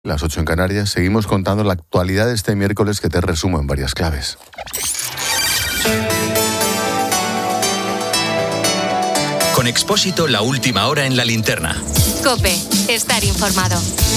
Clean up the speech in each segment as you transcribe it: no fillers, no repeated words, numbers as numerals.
Las 8 en Canarias, seguimos contando la actualidad de este miércoles que te resumo en varias claves. Con Expósito, la última hora en la linterna. COPE, estar informado.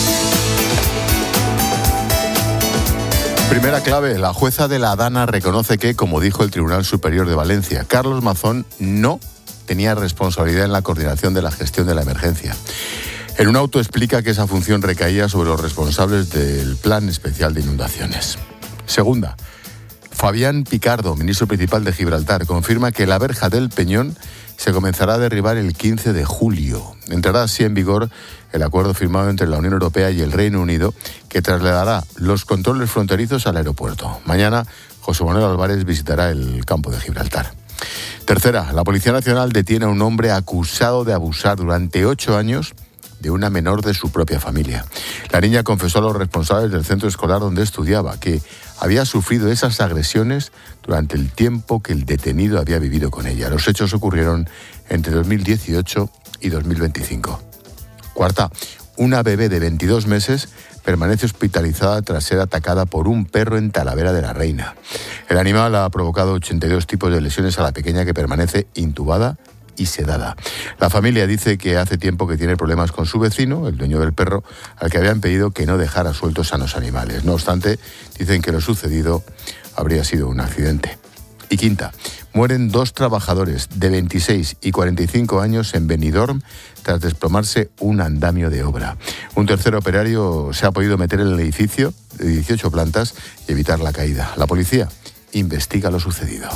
Primera clave, la jueza de la Dana reconoce que, como dijo el Tribunal Superior de Valencia, Carlos Mazón no tenía responsabilidad en la coordinación de la gestión de la emergencia. En un auto explica que esa función recaía sobre los responsables del Plan Especial de Inundaciones. Segunda, Fabián Picardo, ministro principal de Gibraltar, confirma que la verja del Peñón se comenzará a derribar el 15 de julio. Entrará así en vigor el acuerdo firmado entre la Unión Europea y el Reino Unido que trasladará los controles fronterizos al aeropuerto. Mañana, José Manuel Álvarez visitará el campo de Gibraltar. Tercera, la Policía Nacional detiene a un hombre acusado de abusar durante 8 años de una menor de su propia familia. La niña confesó a los responsables del centro escolar donde estudiaba que había sufrido esas agresiones durante el tiempo que el detenido había vivido con ella. Los hechos ocurrieron entre 2018 y 2025. Cuarta, una bebé de 22 meses permanece hospitalizada tras ser atacada por un perro en Talavera de la Reina. El animal ha provocado 82 tipos de lesiones a la pequeña que permanece intubada y sedada. La familia dice que hace tiempo que tiene problemas con su vecino, el dueño del perro, al que habían pedido que no dejara sueltos a los animales. No obstante, dicen que lo sucedido habría sido un accidente. Y quinta, mueren 2 trabajadores de 26 y 45 años en Benidorm tras desplomarse un andamio de obra. Un tercer operario se ha podido meter en el edificio de 18 plantas y evitar la caída. La policía investiga lo sucedido.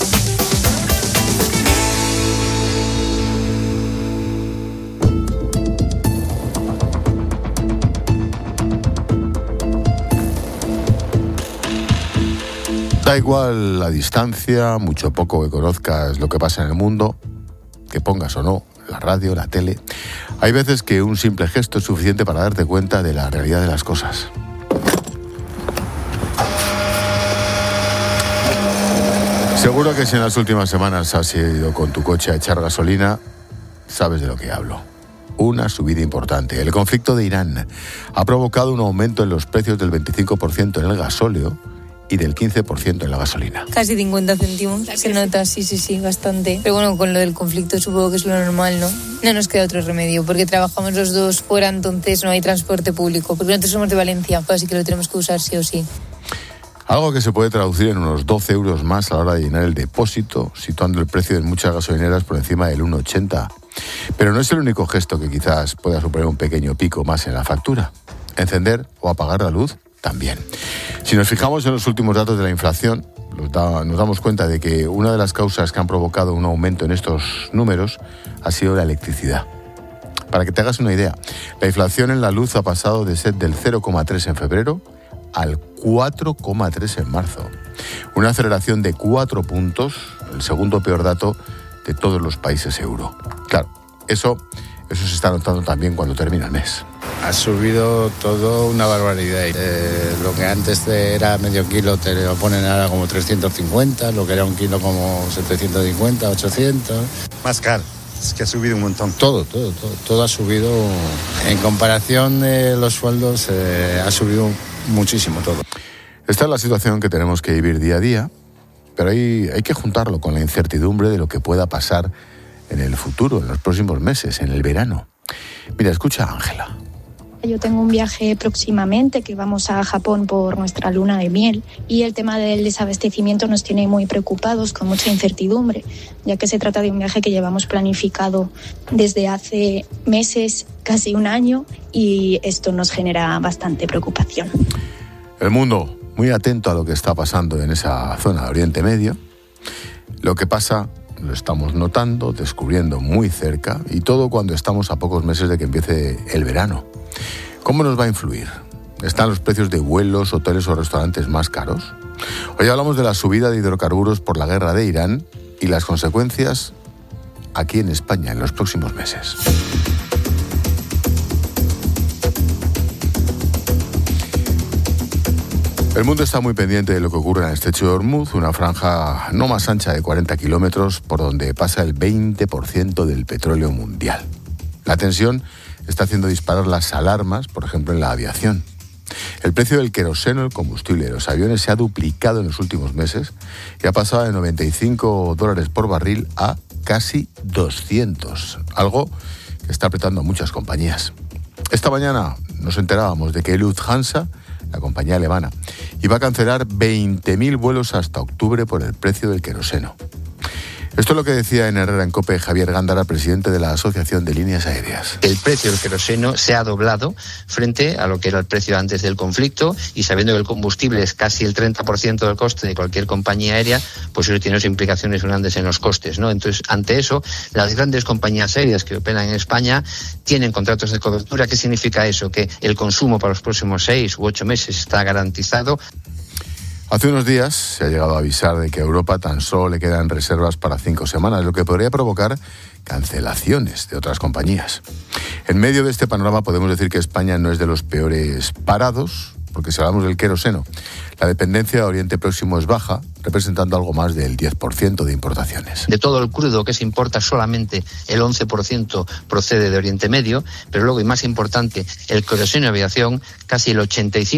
Da igual la distancia, mucho poco que conozcas lo que pasa en el mundo, que pongas o no la radio, la tele. Hay veces que un simple gesto es suficiente para darte cuenta de la realidad de las cosas. Seguro que si en las últimas semanas has ido con tu coche a echar gasolina, sabes de lo que hablo. Una subida importante. El conflicto de Irán ha provocado un aumento en los precios del 25% en el gasóleo y del 15% en la gasolina. Casi 50 céntimos. Se nota, sí, bastante. Pero bueno, con lo del conflicto supongo que es lo normal, ¿no? No nos queda otro remedio, porque trabajamos los dos fuera, entonces no hay transporte público. Porque nosotros somos de Valencia, así que lo tenemos que usar sí o sí. Algo que se puede traducir en unos 12 euros más a la hora de llenar el depósito, situando el precio de muchas gasolineras por encima del 1,80. Pero no es el único gesto que quizás pueda suponer un pequeño pico más en la factura. Encender o apagar la luz también. Si nos fijamos en los últimos datos de la inflación, nos damos cuenta de que una de las causas que han provocado un aumento en estos números ha sido la electricidad. Para que te hagas una idea, la inflación en la luz ha pasado de ser del 0,3 en febrero al 4,3 en marzo. Una aceleración de 4 puntos, el segundo peor dato de todos los países euro. Claro, eso se está notando también cuando termina el mes. Ha subido todo una barbaridad. Lo que antes era medio kilo te lo ponen ahora como 350, lo que era un kilo como 750, 800. Más caro, es que ha subido un montón. Todo ha subido. En comparación de los sueldos, ha subido muchísimo todo. Esta es la situación que tenemos que vivir día a día, pero hay que juntarlo con la incertidumbre de lo que pueda pasar en el futuro, en los próximos meses, en el verano. Mira, escucha a Ángela. Yo tengo un viaje próximamente que vamos a Japón por nuestra luna de miel y el tema del desabastecimiento nos tiene muy preocupados, con mucha incertidumbre, ya que se trata de un viaje que llevamos planificado desde hace meses, casi un año, y esto nos genera bastante preocupación. El mundo muy atento a lo que está pasando en esa zona de Oriente Medio. Lo que pasa lo estamos notando, descubriendo muy cerca, y todo cuando estamos a pocos meses de que empiece el verano. ¿Cómo nos va a influir? ¿Están los precios de vuelos, hoteles o restaurantes más caros? Hoy hablamos de la subida de hidrocarburos por la guerra de Irán y las consecuencias aquí en España en los próximos meses. El mundo está muy pendiente de lo que ocurre en el estrecho de Hormuz, una franja no más ancha de 40 kilómetros por donde pasa el 20% del petróleo mundial. La tensión está haciendo disparar las alarmas, por ejemplo, en la aviación. El precio del queroseno, el combustible de los aviones, se ha duplicado en los últimos meses y ha pasado de $95 por barril a casi 200, algo que está apretando a muchas compañías. Esta mañana nos enterábamos de que Lufthansa, la compañía alemana, iba a cancelar 20.000 vuelos hasta octubre por el precio del queroseno. Esto es lo que decía en Herrera en COPE Javier Gándara, presidente de la Asociación de Líneas Aéreas. El precio del queroseno se ha doblado frente a lo que era el precio antes del conflicto, y sabiendo que el combustible es casi el 30% del coste de cualquier compañía aérea, pues eso tiene unas implicaciones grandes en los costes, ¿no? Entonces, ante eso, las grandes compañías aéreas que operan en España tienen contratos de cobertura. ¿Qué significa eso? Que el consumo para los próximos 6 u 8 meses está garantizado. Hace unos días se ha llegado a avisar de que a Europa tan solo le quedan reservas para 5 semanas, lo que podría provocar cancelaciones de otras compañías. En medio de este panorama podemos decir que España no es de los peores parados, porque si hablamos del queroseno, la dependencia de Oriente Próximo es baja, representando algo más del 10% de importaciones. De todo el crudo que se importa, solamente el 11% procede de Oriente Medio, pero luego, y más importante, el queroseno de aviación, casi el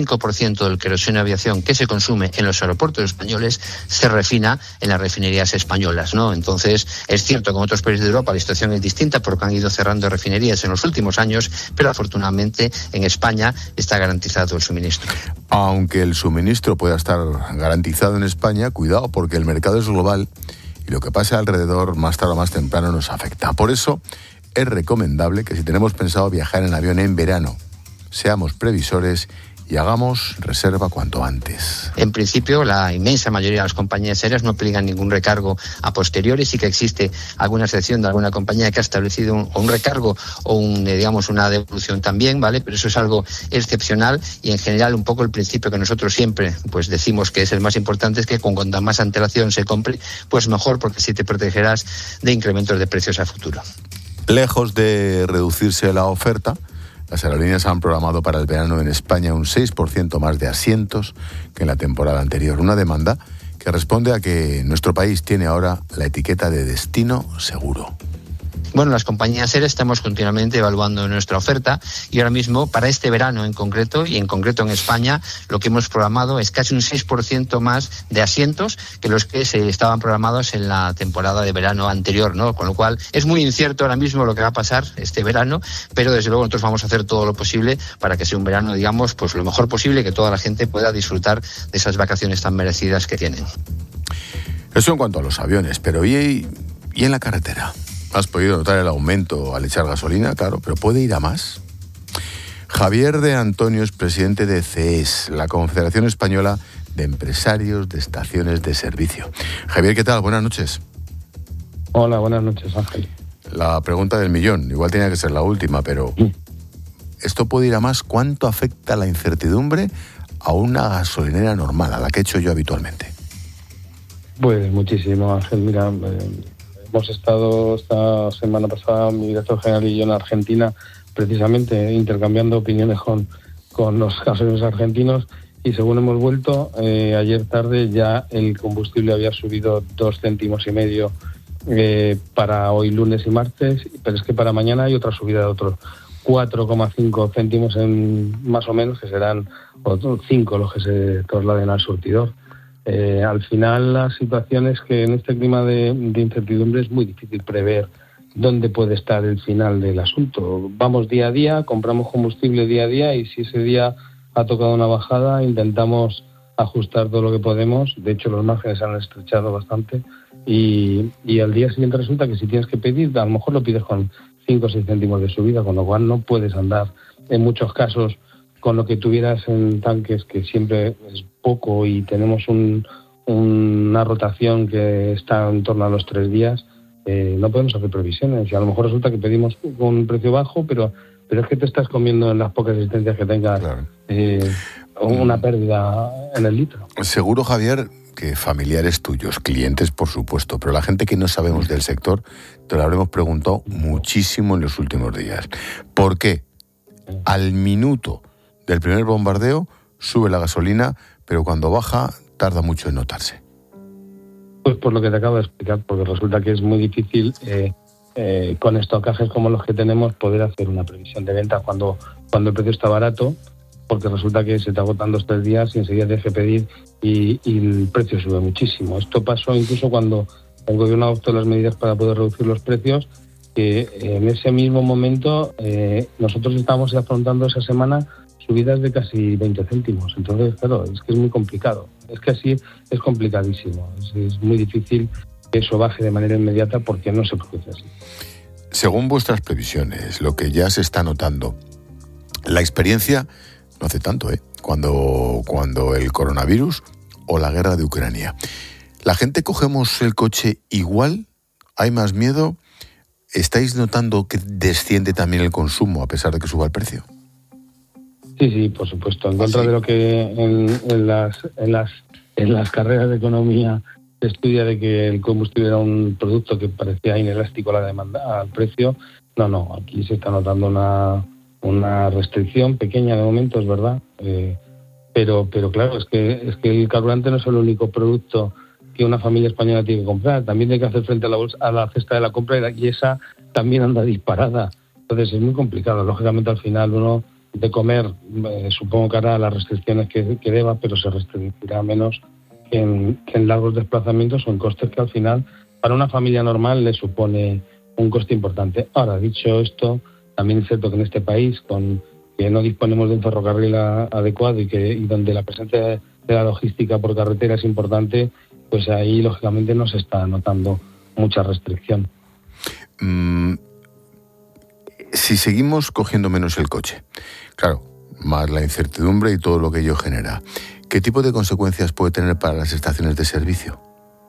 85% del queroseno de aviación que se consume en los aeropuertos españoles se refina en las refinerías españolas, ¿no? Entonces, es cierto que en otros países de Europa la situación es distinta porque han ido cerrando refinerías en los últimos años, pero afortunadamente en España está garantizado el suministro. Aunque el suministro pueda estar garantizado en España, cuidado, porque el mercado es global y lo que pasa alrededor más tarde o más temprano nos afecta. Por eso es recomendable que si tenemos pensado viajar en avión en verano, seamos previsores y hagamos reserva cuanto antes. En principio, la inmensa mayoría de las compañías aéreas no aplican ningún recargo a posteriori. Sí que existe alguna excepción de alguna compañía que ha establecido un recargo o una devolución también, ¿vale? Pero eso es algo excepcional, y en general un poco el principio que nosotros siempre pues decimos que es el más importante es que con cuanta más antelación se compre, pues mejor, porque así te protegerás de incrementos de precios a futuro. Lejos de reducirse la oferta, las aerolíneas han programado para el verano en España un 6% más de asientos que en la temporada anterior. Una demanda que responde a que nuestro país tiene ahora la etiqueta de destino seguro. Bueno, las compañías aéreas estamos continuamente evaluando nuestra oferta, y ahora mismo, para este verano en concreto, y en concreto en España, lo que hemos programado es casi un 6% más de asientos que los que se estaban programados en la temporada de verano anterior, ¿no? Con lo cual, es muy incierto ahora mismo lo que va a pasar este verano, pero desde luego nosotros vamos a hacer todo lo posible para que sea un verano, digamos, pues lo mejor posible, que toda la gente pueda disfrutar de esas vacaciones tan merecidas que tienen. Eso en cuanto a los aviones, pero ¿y en la carretera? ¿Has podido notar el aumento al echar gasolina? Claro, pero ¿puede ir a más? Javier de Antonio es presidente de CES, la Confederación Española de Empresarios de Estaciones de Servicio. Javier, ¿qué tal? Buenas noches. Hola, buenas noches, Ángel. La pregunta del millón, igual tenía que ser la última, pero ¿esto puede ir a más? ¿Cuánto afecta la incertidumbre a una gasolinera normal, a la que he hecho yo habitualmente? Pues muchísimo, Ángel. Mira, hemos estado esta semana pasada, mi director general y yo, en Argentina, precisamente intercambiando opiniones con los gasolineros argentinos, y según hemos vuelto, ayer tarde ya el combustible había subido 2,5 céntimos para hoy lunes y martes, pero es que para mañana hay otra subida de otros 4,5 céntimos más o menos, que serán otros 5 los que se trasladen al surtidor. Al final, la situación es que en este clima de incertidumbre es muy difícil prever dónde puede estar el final del asunto. Vamos día a día, compramos combustible día a día, y si ese día ha tocado una bajada, intentamos ajustar todo lo que podemos. De hecho, los márgenes se han estrechado bastante, y al día siguiente resulta que si tienes que pedir, a lo mejor lo pides con 5 o 6 céntimos de subida, con lo cual no puedes andar en muchos casos con lo que tuvieras en tanques, que siempre es poco, y tenemos una rotación que está en torno a los 3 días. No podemos hacer previsiones, y a lo mejor resulta que pedimos con un precio bajo, pero es que te estás comiendo en las pocas existencias que tengas, claro, una pérdida en el litro. Seguro, Javier, que familiares tuyos, clientes por supuesto, pero la gente que no sabemos del sector, te lo habremos preguntado muchísimo en los últimos días. ¿Por qué al minuto del primer bombardeo sube la gasolina, pero cuando baja tarda mucho en notarse? Pues por lo que te acabo de explicar, porque resulta que es muy difícil con estocajes como los que tenemos poder hacer una previsión de venta cuando el precio está barato. porque resulta que se te agotan 2-3 días y enseguida tienes que pedir y el precio sube muchísimo. Esto pasó incluso cuando el gobierno adoptó las medidas para poder reducir los precios, que en ese mismo momento nosotros estábamos afrontando esa semana subidas de casi 20 céntimos. Entonces, claro, es que es muy complicado. Es que así es complicadísimo. Es muy difícil que eso baje de manera inmediata porque no se produce así. Según vuestras previsiones, lo que ya se está notando, la experiencia no hace tanto, cuando el coronavirus o la guerra de Ucrania. ¿La gente cogemos el coche igual? ¿Hay más miedo? ¿Estáis notando que desciende también el consumo a pesar de que suba el precio? Sí, por supuesto. En contra de lo que en las carreras de economía se estudia de que el combustible era un producto que parecía inelástico a la demanda, al precio. No. Aquí se está notando una restricción pequeña de momento, es verdad. Pero claro, es que el carburante no es el único producto que una familia española tiene que comprar. También hay que hacer frente a la cesta de la compra y esa también anda disparada. Entonces es muy complicado. Lógicamente al final uno de comer supongo que hará las restricciones que deba, pero se restringirá menos que en largos desplazamientos o en costes que al final para una familia normal le supone un coste importante. Ahora, dicho esto, también es cierto que en este país, que no disponemos de un ferrocarril adecuado y donde la presencia de la logística por carretera es importante, pues ahí lógicamente no se está notando mucha restricción. Si seguimos cogiendo menos el coche, claro, más la incertidumbre y todo lo que ello genera, ¿qué tipo de consecuencias puede tener para las estaciones de servicio?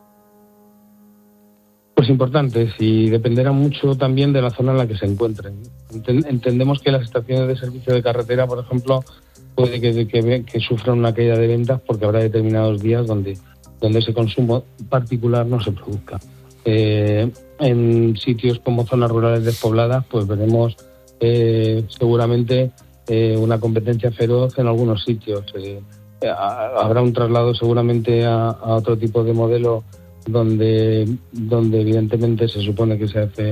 Pues importantes, y dependerá mucho también de la zona en la que se encuentren. Entendemos que las estaciones de servicio de carretera, por ejemplo, puede que sufran una caída de ventas porque habrá determinados días donde ese consumo particular no se produzca. En sitios como zonas rurales despobladas, pues veremos seguramente una competencia feroz en algunos sitios. Habrá un traslado seguramente a otro tipo de modelo donde evidentemente se supone que se hace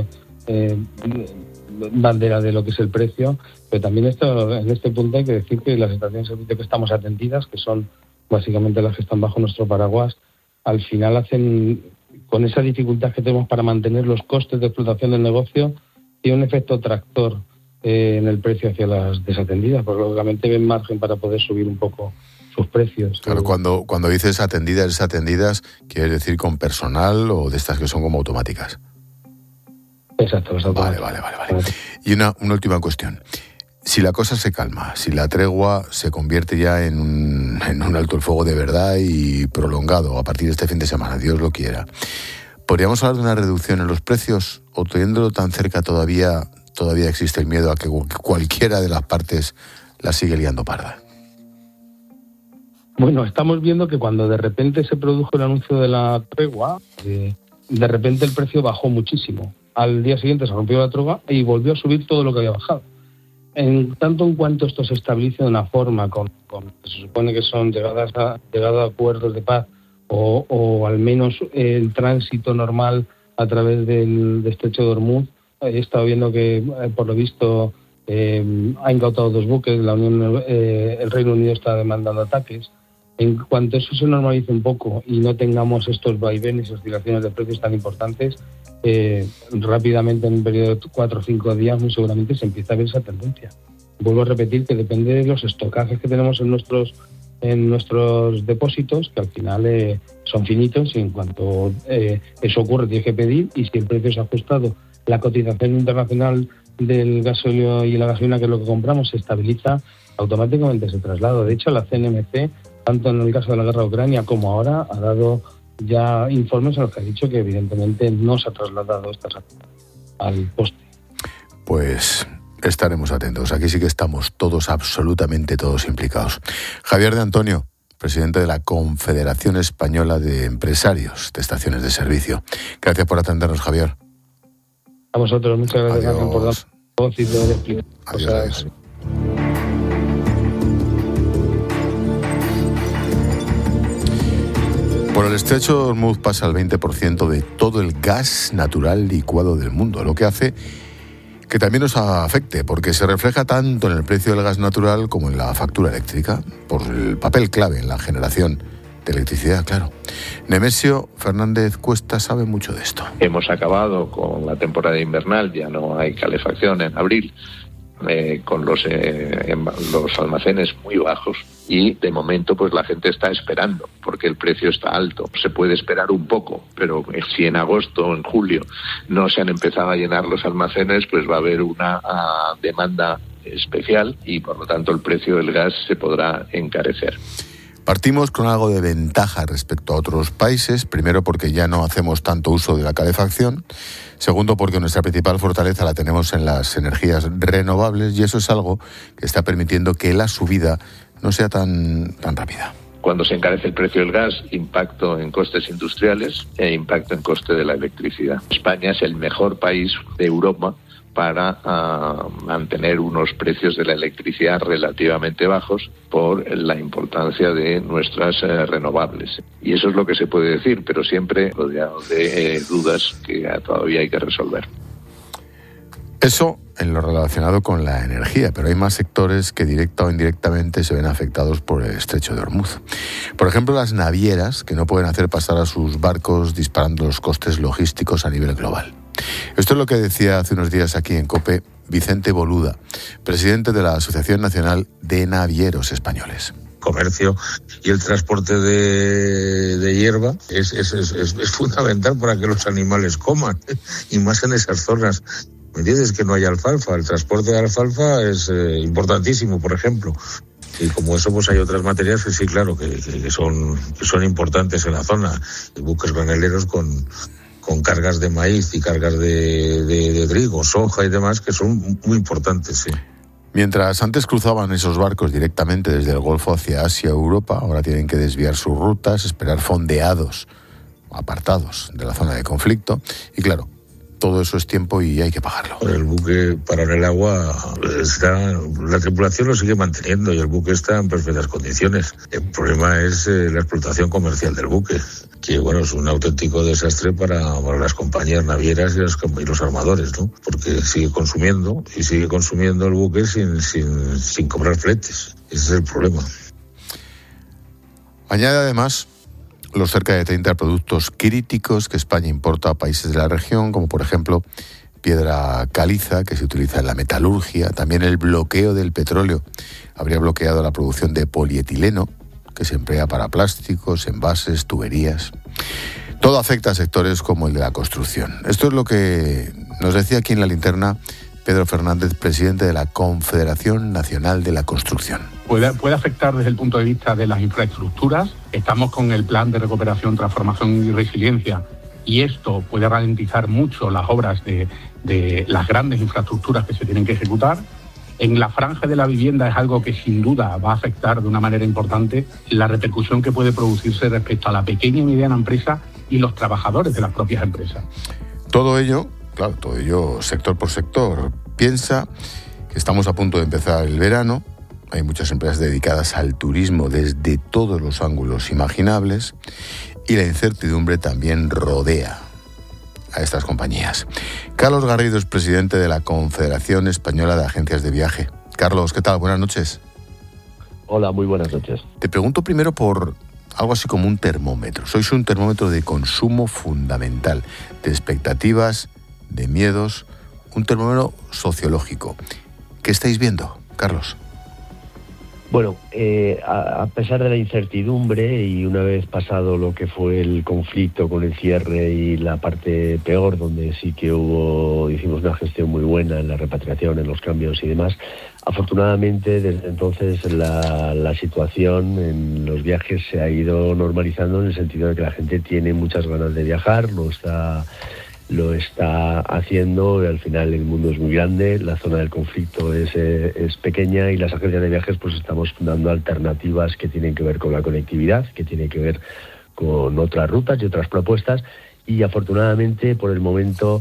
bandera de lo que es el precio, pero también en este punto hay que decir que las estaciones de servicio que estamos atendidas, que son básicamente las que están bajo nuestro paraguas, al final hacen, con esa dificultad que tenemos para mantener los costes de explotación del negocio, tiene un efecto tractor en el precio hacia las desatendidas, porque lógicamente ven margen para poder subir un poco sus precios. Claro, cuando dices atendidas, ¿quieres decir con personal o de estas que son como automáticas? Exacto. Vale. Y una última cuestión. Si la cosa se calma, si la tregua se convierte ya en un alto el fuego de verdad y prolongado a partir de este fin de semana, Dios lo quiera, ¿podríamos hablar de una reducción en los precios o teniéndolo tan cerca todavía existe el miedo a que cualquiera de las partes la sigue liando parda? Bueno, estamos viendo que cuando de repente se produjo el anuncio de la tregua, de repente el precio bajó muchísimo. Al día siguiente se rompió la tregua y volvió a subir todo lo que había bajado. En cuanto esto se estabilice de una forma con se supone que son llegado a acuerdos de paz o al menos el tránsito normal a través del estrecho de Hormuz, he estado viendo que por lo visto ha incautado 2 buques, el Reino Unido está demandando ataques. En cuanto eso se normalice un poco y no tengamos estos vaivenes y oscilaciones de precios tan importantes, rápidamente en un periodo de 4 o 5 días muy seguramente se empieza a ver esa tendencia. Vuelvo a repetir que depende de los estocajes que tenemos en nuestros depósitos, que al final son finitos, y en cuanto eso ocurre tienes que pedir, y si el precio es ajustado, la cotización internacional del gasóleo y la gasolina, que es lo que compramos, se estabiliza, automáticamente ese traslado. De hecho, la CNMC, tanto en el caso de la guerra de Ucrania como ahora, ha dado ya informes en los que ha dicho que evidentemente no se ha trasladado estas al poste. Pues estaremos atentos. Aquí sí que estamos todos, absolutamente todos implicados. Javier de Antonio, presidente de la Confederación Española de Empresarios de Estaciones de Servicio. Gracias por atendernos, Javier. A vosotros, muchas gracias por dar voz y poder explicar cosas. Adiós. Por el estrecho de Hormuz pasa el 20% de todo el gas natural licuado del mundo, lo que hace que también nos afecte, porque se refleja tanto en el precio del gas natural como en la factura eléctrica, por el papel clave en la generación de electricidad, claro. Nemesio Fernández Cuesta sabe mucho de esto. Hemos acabado con la temporada invernal, ya no hay calefacción en abril, con los almacenes muy bajos, y de momento pues la gente está esperando porque el precio está alto. Se puede esperar un poco, pero si en agosto o en julio no se han empezado a llenar los almacenes, pues va a haber una demanda especial y por lo tanto el precio del gas se podrá encarecer. Partimos con algo de ventaja respecto a otros países, primero porque ya no hacemos tanto uso de la calefacción, segundo porque nuestra principal fortaleza la tenemos en las energías renovables y eso es algo que está permitiendo que la subida no sea tan rápida. Cuando se encarece el precio del gas, impacto en costes industriales e impacto en coste de la electricidad. España es el mejor país de Europa para mantener unos precios de la electricidad relativamente bajos por la importancia de nuestras renovables. Y eso es lo que se puede decir, pero siempre rodeado de dudas que todavía hay que resolver. Eso en lo relacionado con la energía, pero hay más sectores que directa o indirectamente se ven afectados por el estrecho de Hormuz. Por ejemplo, las navieras, que no pueden hacer pasar a sus barcos disparando los costes logísticos a nivel global. Esto es lo que decía hace unos días aquí en COPE Vicente Boluda, presidente de la Asociación Nacional de Navieros Españoles. Comercio y el transporte de hierba es fundamental para que los animales coman, y más en esas zonas. ¿Me entiendes? Que no hay alfalfa. El transporte de alfalfa es importantísimo, por ejemplo. Y como eso, pues hay otras materias que sí, claro, que son importantes en la zona. Y buques graneleros con cargas de maíz y cargas de trigo, soja y demás, que son muy importantes, sí. Mientras antes cruzaban esos barcos directamente desde el Golfo hacia Asia o Europa, ahora tienen que desviar sus rutas, esperar fondeados, apartados de la zona de conflicto. Y claro, todo eso es tiempo y hay que pagarlo. El buque parado en el agua, la tripulación lo sigue manteniendo y el buque está en perfectas condiciones. El problema es la explotación comercial del buque, que bueno, es un auténtico desastre para las compañías navieras y los armadores, ¿no? Porque sigue consumiendo el buque sin cobrar fletes. Ese es el problema. Añade además los cerca de 30 productos críticos que España importa a países de la región, como por ejemplo piedra caliza, que se utiliza en la metalurgia. También el bloqueo del petróleo habría bloqueado la producción de polietileno, que se emplea para plásticos, envases, tuberías. Todo afecta a sectores como el de la construcción. Esto es lo que nos decía aquí en la linterna Pedro Fernández, presidente de la Confederación Nacional de la Construcción. Puede afectar desde el punto de vista de las infraestructuras. Estamos con el plan de recuperación, transformación y resiliencia, y esto puede ralentizar mucho las obras de las grandes infraestructuras que se tienen que ejecutar. En la franja de la vivienda es algo que sin duda va a afectar de una manera importante la repercusión que puede producirse respecto a la pequeña y mediana empresa y los trabajadores de las propias empresas. Todo ello, claro, sector por sector. Piensa que estamos a punto de empezar el verano. Hay muchas empresas dedicadas al turismo desde todos los ángulos imaginables y la incertidumbre también rodea a estas compañías. Carlos Garrido es presidente de la Confederación Española de Agencias de Viaje. Carlos, ¿qué tal? Buenas noches. Hola, muy buenas noches. Te pregunto primero por algo así como un termómetro. Sois un termómetro de consumo fundamental, de expectativas, de miedos, un termómetro sociológico. ¿Qué estáis viendo, Carlos? Bueno, a pesar de la incertidumbre y una vez pasado lo que fue el conflicto con el cierre y la parte peor, donde sí que hicimos una gestión muy buena en la repatriación, en los cambios y demás, afortunadamente desde entonces la situación en los viajes se ha ido normalizando en el sentido de que la gente tiene muchas ganas de viajar, lo está haciendo. Al final el mundo es muy grande, la zona del conflicto es pequeña y las agencias de viajes pues estamos dando alternativas que tienen que ver con la conectividad, que tienen que ver con otras rutas y otras propuestas, y afortunadamente por el momento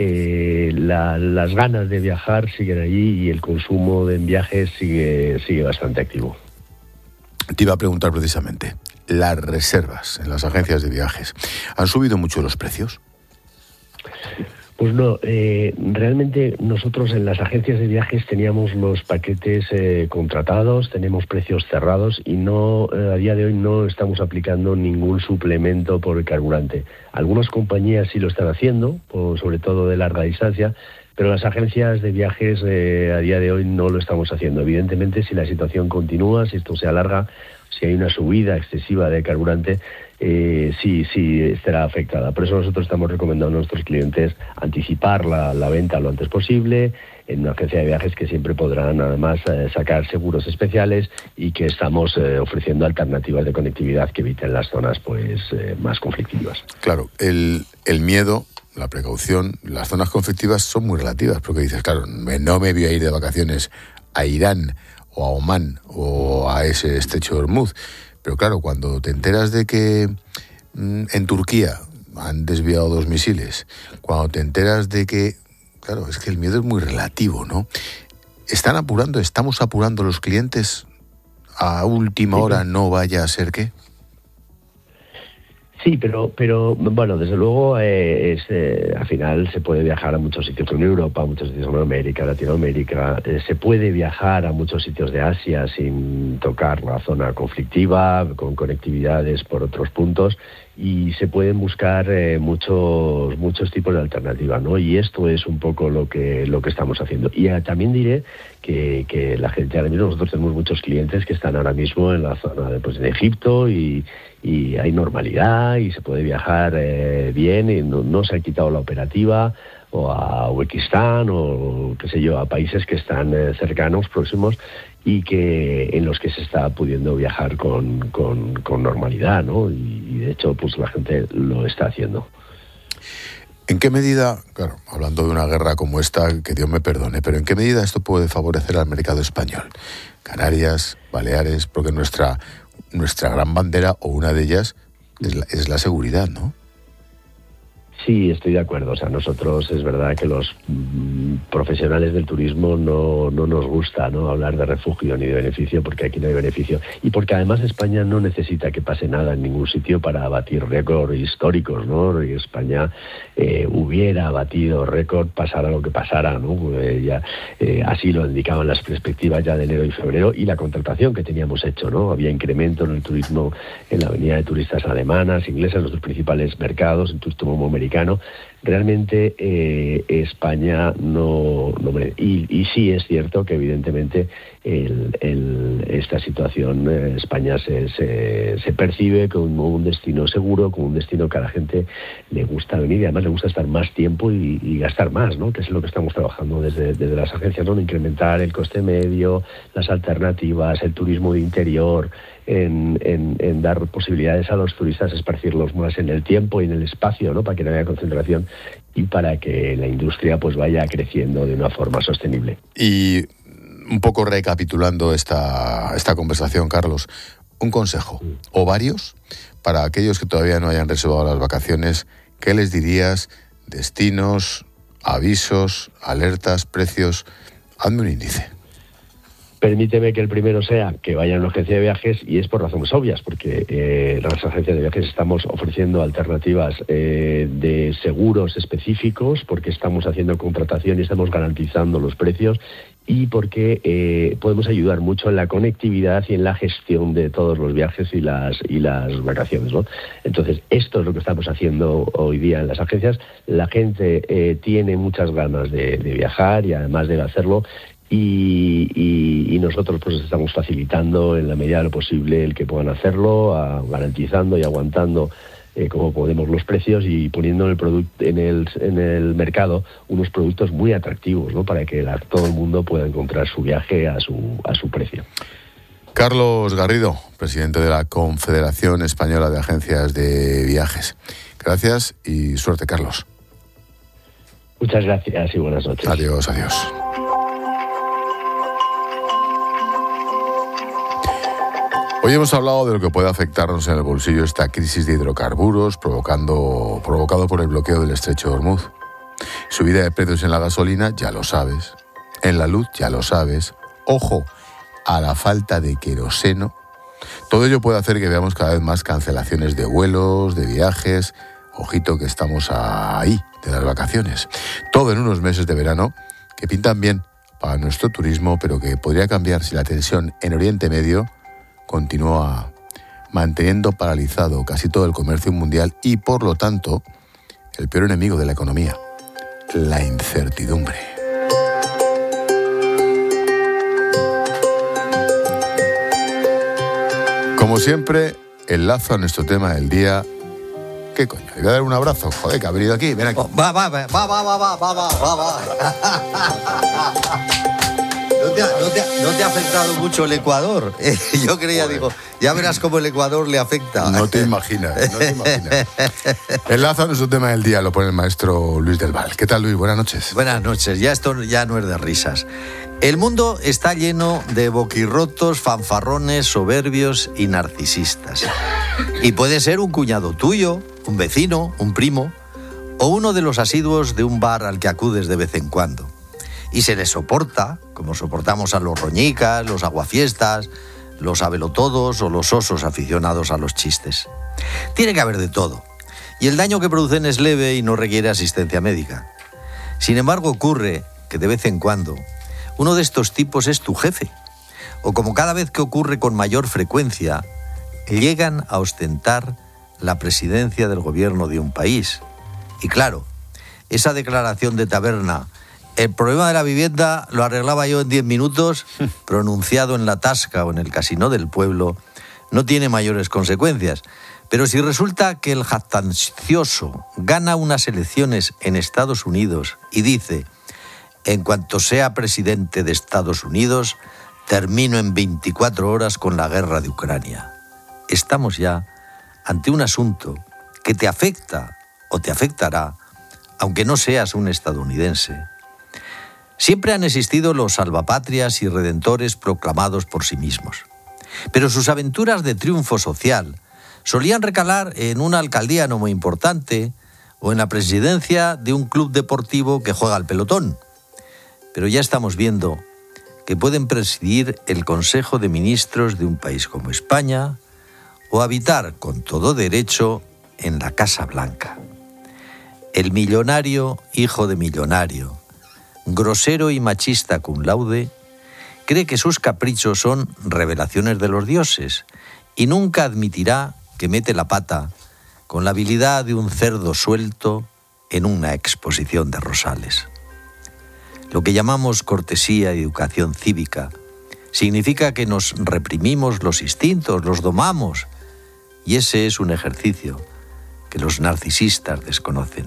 las ganas de viajar siguen allí y el consumo en viajes sigue bastante activo. Te iba a preguntar precisamente, las reservas en las agencias de viajes, ¿han subido mucho los precios? Pues no, realmente nosotros en las agencias de viajes teníamos los paquetes contratados, tenemos precios cerrados y no a día de hoy no estamos aplicando ningún suplemento por el carburante. Algunas compañías sí lo están haciendo, sobre todo de larga distancia, pero las agencias de viajes a día de hoy no lo estamos haciendo. Evidentemente, si la situación continúa, si esto se alarga, si hay una subida excesiva de carburante, sí estará afectada. Por eso nosotros estamos recomendando a nuestros clientes anticipar la venta lo antes posible en una agencia de viajes, que siempre podrán además sacar seguros especiales, y que estamos ofreciendo alternativas de conectividad que eviten las zonas pues más conflictivas. Claro, el miedo, la precaución, las zonas conflictivas son muy relativas, porque dices, claro, no me voy a ir de vacaciones a Irán o a Omán o a ese estrecho de Hormuz. Pero claro, cuando te enteras de que en Turquía han desviado 2 misiles, cuando te enteras de que, claro, es que el miedo es muy relativo, ¿no? ¿Estamos apurando los clientes a última hora, no vaya a ser qué? Sí, pero bueno, desde luego al final se puede viajar a muchos sitios en Europa, a muchos sitios en América, Latinoamérica, se puede viajar a muchos sitios de Asia sin tocar la zona conflictiva, con conectividades por otros puntos, y se pueden buscar muchos tipos de alternativas, ¿no? Y esto es un poco lo que estamos haciendo. Y también diré que la gente, ahora mismo nosotros tenemos muchos clientes que están ahora mismo en la zona de Egipto, y hay normalidad y se puede viajar bien, y no se ha quitado la operativa, o a Uzbekistán, o qué sé yo, a países que están cercanos, próximos, y que en los que se está pudiendo viajar con normalidad, ¿no? Y de hecho, pues la gente lo está haciendo. ¿En qué medida, claro, hablando de una guerra como esta, que Dios me perdone, pero en qué medida esto puede favorecer al mercado español? Canarias, Baleares, porque nuestra gran bandera, o una de ellas, es la seguridad, ¿no? Sí, estoy de acuerdo. O sea, nosotros es verdad que los profesionales del turismo no nos gusta, ¿no?, hablar de refugio ni de beneficio, porque aquí no hay beneficio. Y porque además España no necesita que pase nada en ningún sitio para batir récords históricos, ¿no? Y España hubiera batido récord, pasara lo que pasara, ¿no? Así lo indicaban las perspectivas ya de enero y febrero, y la contratación que teníamos hecho, ¿no? Había incremento en el turismo, en la venida de turistas alemanas, inglesas, nuestros principales mercados, en turismo americano. Realmente España no y sí es cierto que evidentemente esta situación España se percibe como un destino seguro, como un destino que a la gente le gusta venir, y además le gusta estar más tiempo y gastar más, ¿no? Que es lo que estamos trabajando desde las agencias, ¿no? Incrementar el coste medio, las alternativas, el turismo de interior, en dar posibilidades a los turistas, esparcirlos más en el tiempo y en el espacio, ¿no? Para que no haya concentración y para que la industria pues vaya creciendo de una forma sostenible. Y un poco recapitulando esta conversación, Carlos, un consejo o varios para aquellos que todavía no hayan reservado las vacaciones. ¿Qué les dirías? Destinos, avisos, alertas, precios. Hazme un índice. Permíteme que el primero sea que vayan a una agencia de viajes, y es por razones obvias, porque las agencias de viajes estamos ofreciendo alternativas de seguros específicos, porque estamos haciendo contratación y estamos garantizando los precios, y porque podemos ayudar mucho en la conectividad y en la gestión de todos los viajes y las vacaciones, ¿no? Entonces, esto es lo que estamos haciendo hoy día en las agencias. La gente tiene muchas ganas de viajar, y además debe hacerlo, y nosotros pues estamos facilitando en la medida de lo posible el que puedan hacerlo, garantizando y aguantando como podemos los precios, y poniendo en el mercado unos productos muy atractivos, ¿no? Para que todo el mundo pueda encontrar su viaje a su precio. Carlos Garrido, presidente de la Confederación Española de Agencias de Viajes. Gracias y suerte, Carlos. Muchas gracias y buenas noches. Adiós, adiós. Hoy hemos hablado de lo que puede afectarnos en el bolsillo esta crisis de hidrocarburos provocado por el bloqueo del estrecho de Hormuz. Subida de precios en la gasolina, ya lo sabes. En la luz, ya lo sabes. Ojo a la falta de queroseno. Todo ello puede hacer que veamos cada vez más cancelaciones de vuelos, de viajes, ojito que estamos ahí de las vacaciones. Todo en unos meses de verano que pintan bien para nuestro turismo, pero que podría cambiar si la tensión en Oriente Medio continúa manteniendo paralizado casi todo el comercio mundial y, por lo tanto, el peor enemigo de la economía, la incertidumbre. Como siempre, enlazo a nuestro tema del día. ¿Qué coño? Le voy a dar un abrazo. Joder, que ha venido aquí. Ven aquí. Va. ¿No te ha afectado mucho el Ecuador? Yo creía, digo, ya verás cómo el Ecuador le afecta. No te imaginas. Enlazo a nuestro tema del día, lo pone el maestro Luis del Val. ¿Qué tal, Luis? Buenas noches. Buenas noches. Ya esto ya no es de risas. El mundo está lleno de boquirrotos, fanfarrones, soberbios y narcisistas. Y puede ser un cuñado tuyo, un vecino, un primo, o uno de los asiduos de un bar al que acudes de vez en cuando. Y se les soporta, como soportamos a los roñicas, los aguafiestas, los abelotodos o los osos aficionados a los chistes. Tiene que haber de todo. Y el daño que producen es leve y no requiere asistencia médica. Sin embargo, ocurre que de vez en cuando uno de estos tipos es tu jefe. O como cada vez que ocurre con mayor frecuencia, llegan a ostentar la presidencia del gobierno de un país. Y claro, esa declaración de taberna, el problema de la vivienda lo arreglaba yo en 10 minutos, pronunciado en la tasca o en el casino del pueblo, no tiene mayores consecuencias. Pero si resulta que el jactancioso gana unas elecciones en Estados Unidos y dice: en cuanto sea presidente de Estados Unidos, termino en 24 horas con la guerra de Ucrania. Estamos ya ante un asunto que te afecta o te afectará, aunque no seas un estadounidense. Siempre han existido los salvapatrias y redentores proclamados por sí mismos. Pero sus aventuras de triunfo social solían recalar en una alcaldía no muy importante o en la presidencia de un club deportivo que juega al pelotón. Pero ya estamos viendo que pueden presidir el Consejo de Ministros de un país como España o habitar con todo derecho en la Casa Blanca. El millonario, hijo de millonario, grosero y machista cum laude, cree que sus caprichos son revelaciones de los dioses y nunca admitirá que mete la pata con la habilidad de un cerdo suelto en una exposición de rosales. Lo que llamamos cortesía y educación cívica significa que nos reprimimos los instintos, los domamos, y ese es un ejercicio que los narcisistas desconocen.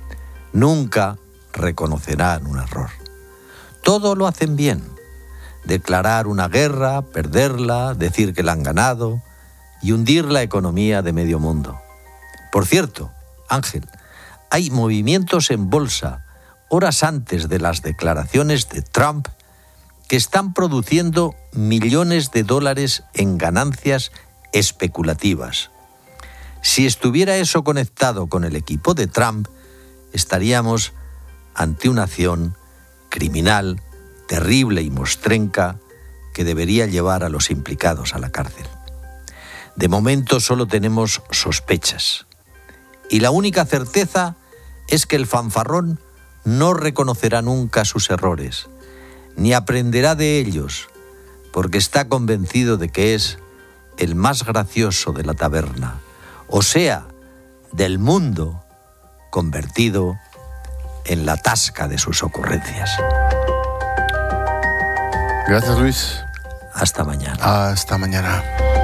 Nunca reconocerán un error. Todo lo hacen bien. Declarar una guerra, perderla, decir que la han ganado y hundir la economía de medio mundo. Por cierto, Ángel, hay movimientos en bolsa horas antes de las declaraciones de Trump que están produciendo millones de dólares en ganancias especulativas. Si estuviera eso conectado con el equipo de Trump, estaríamos ante una acción criminal, terrible y mostrenca que debería llevar a los implicados a la cárcel. De momento solo tenemos sospechas. Y la única certeza es que el fanfarrón no reconocerá nunca sus errores, ni aprenderá de ellos, porque está convencido de que es el más gracioso de la taberna, o sea, del mundo, convertido en la tasca de sus ocurrencias. Gracias, Luis. Hasta mañana. Hasta mañana.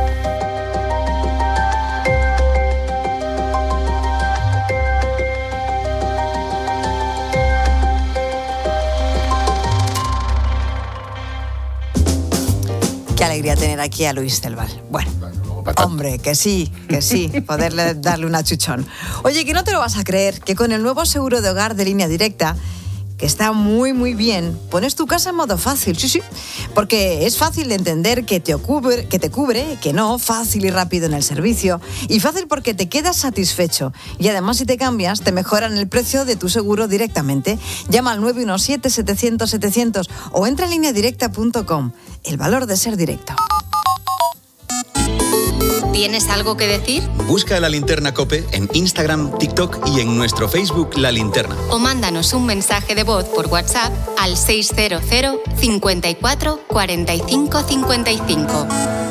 Qué alegría tener aquí a Luis del Val. Bueno, hombre, que sí, poderle darle un achuchón. Oye, que no te lo vas a creer, que con el nuevo seguro de hogar de Línea Directa, que está muy, muy bien, pones tu casa en modo fácil, sí, porque es fácil de entender que te cubre, que no, fácil y rápido en el servicio, y fácil porque te quedas satisfecho, y además si te cambias, te mejoran el precio de tu seguro directamente. Llama al 917-700-700 o entra en lineadirecta.com. El valor de ser directo. ¿Tienes algo que decir? Busca La Linterna COPE en Instagram, TikTok y en nuestro Facebook La Linterna. O mándanos un mensaje de voz por WhatsApp al 600 54 45 55.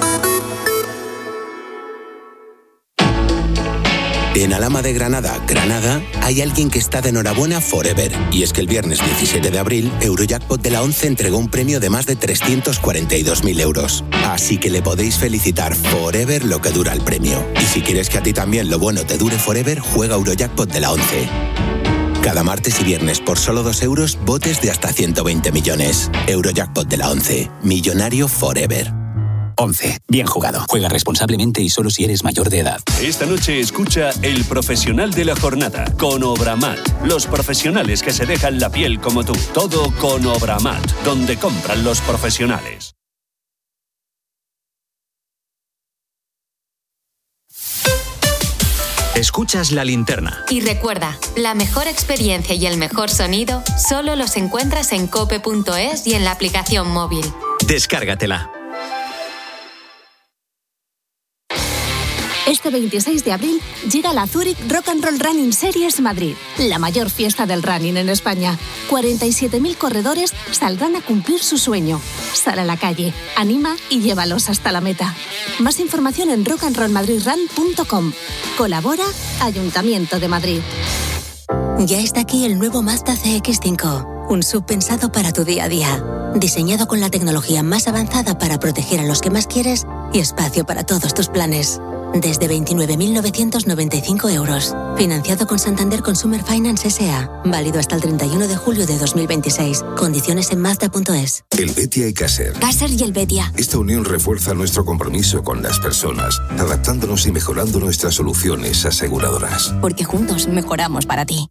En Alhama de Granada, hay alguien que está de enhorabuena forever. Y es que el viernes 17 de abril, Eurojackpot de la 11 entregó un premio de más de 342.000 euros. Así que le podéis felicitar forever lo que dura el premio. Y si quieres que a ti también lo bueno te dure forever, juega Eurojackpot de la 11. Cada martes y viernes por solo 2 euros, botes de hasta 120 millones. Eurojackpot de la 11. Millonario forever. 11. Bien jugado. Juega responsablemente y solo si eres mayor de edad. Esta noche escucha El Profesional de la Jornada con Obramat. Los profesionales que se dejan la piel como tú. Todo con Obramat, donde compran los profesionales. Escuchas La Linterna. Y recuerda, la mejor experiencia y el mejor sonido solo los encuentras en cope.es y en la aplicación móvil. Descárgatela. Este 26 de abril llega la Zurich Rock and Roll Running Series Madrid, la mayor fiesta del running en España. 47.000 corredores saldrán a cumplir su sueño. Sal a la calle, anima y llévalos hasta la meta. Más información en rockandrollmadridrun.com. Colabora Ayuntamiento de Madrid. Ya está aquí el nuevo Mazda CX-5, un SUV pensado para tu día a día. Diseñado con la tecnología más avanzada para proteger a los que más quieres y espacio para todos tus planes. Desde 29.995 euros. Financiado con Santander Consumer Finance S.A. Válido hasta el 31 de julio de 2026. Condiciones en Mazda.es. Helvetia y Caser. Caser y Helvetia. Esta unión refuerza nuestro compromiso con las personas, adaptándonos y mejorando nuestras soluciones aseguradoras. Porque juntos mejoramos para ti.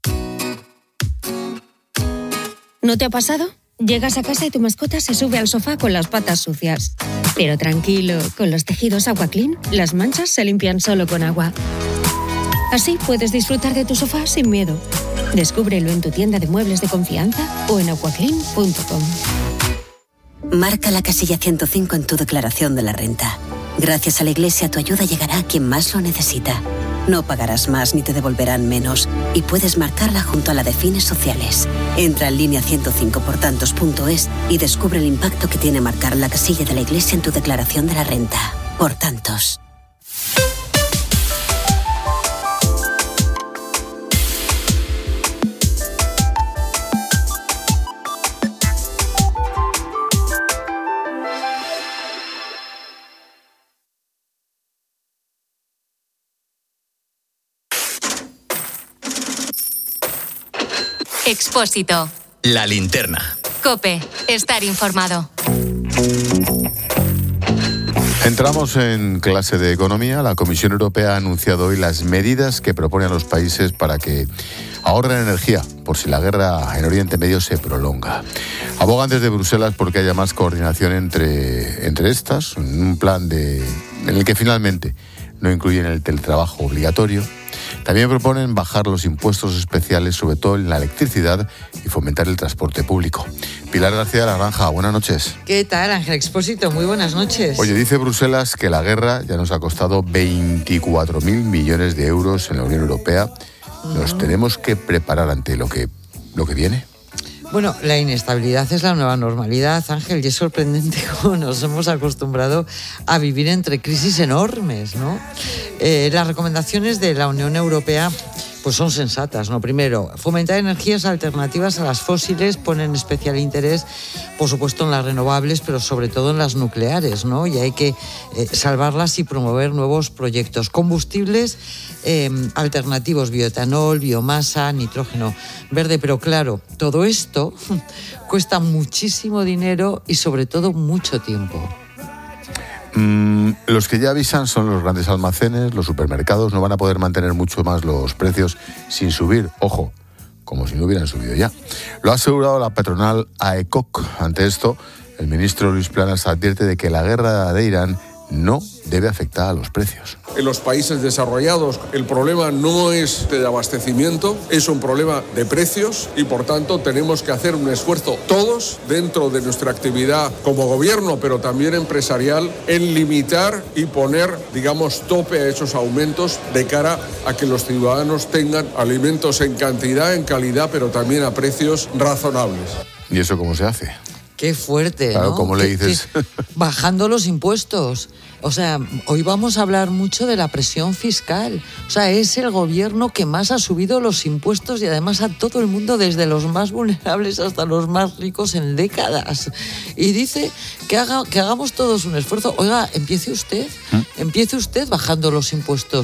¿No te ha pasado? Llegas a casa y tu mascota se sube al sofá con las patas sucias. Pero tranquilo, con los tejidos Aqua Clean, las manchas se limpian solo con agua. Así puedes disfrutar de tu sofá sin miedo. Descúbrelo en tu tienda de muebles de confianza o en aquaclean.com. Marca la casilla 105 en tu declaración de la renta. Gracias a la Iglesia, tu ayuda llegará a quien más lo necesita. No pagarás más ni te devolverán menos y puedes marcarla junto a la de fines sociales. Entra en línea 105portantos.es y descubre el impacto que tiene marcar la casilla de la Iglesia en tu declaración de la renta. Por tantos. Expósito. La Linterna. COPE. Estar informado. Entramos en clase de economía. La Comisión Europea ha anunciado hoy las medidas que propone a los países para que ahorren energía por si la guerra en Oriente Medio se prolonga. Abogan desde Bruselas porque haya más coordinación entre estas, un plan en el que finalmente no incluyen el teletrabajo obligatorio. También proponen bajar los impuestos especiales, sobre todo en la electricidad, y fomentar el transporte público. Pilar García de la Granja, buenas noches. ¿Qué tal, Ángel Expósito? Muy buenas noches. Oye, dice Bruselas que la guerra ya nos ha costado 24.000 millones de euros en la Unión Europea. ¿Nos tenemos que preparar ante lo que viene? Bueno, la inestabilidad es la nueva normalidad, Ángel, y es sorprendente cómo nos hemos acostumbrado a vivir entre crisis enormes, ¿no? Las recomendaciones de la Unión Europea pues son sensatas, ¿no? Primero, fomentar energías alternativas a las fósiles, ponen especial interés, por supuesto, en las renovables, pero sobre todo en las nucleares, ¿no? Y hay que salvarlas y promover nuevos proyectos. Combustibles alternativos, bioetanol, biomasa, nitrógeno verde, pero claro, todo esto cuesta muchísimo dinero y sobre todo mucho tiempo. Los que ya avisan son los grandes almacenes, los supermercados no van a poder mantener mucho más los precios sin subir, ojo, como si no hubieran subido ya. Lo ha asegurado la patronal AECOC. Ante esto, el ministro Luis Planas advierte de que la guerra de Irán no debe afectar a los precios. en los países desarrollados el problema no es de abastecimiento, es un problema de precios y por tanto tenemos que hacer un esfuerzo todos dentro de nuestra actividad como gobierno, pero también empresarial, en limitar y poner, digamos, tope a esos aumentos de cara a que los ciudadanos tengan alimentos en cantidad, en calidad, pero también a precios razonables. ¿Y eso cómo se hace? Qué fuerte, claro, ¿no? ¿Cómo le dices? Bajando los impuestos. O sea, hoy vamos a hablar mucho de la presión fiscal. O sea, es el gobierno que más ha subido los impuestos y además a todo el mundo, desde los más vulnerables hasta los más ricos, en décadas. Y dice que hagamos todos un esfuerzo. Oiga, empiece usted bajando los impuestos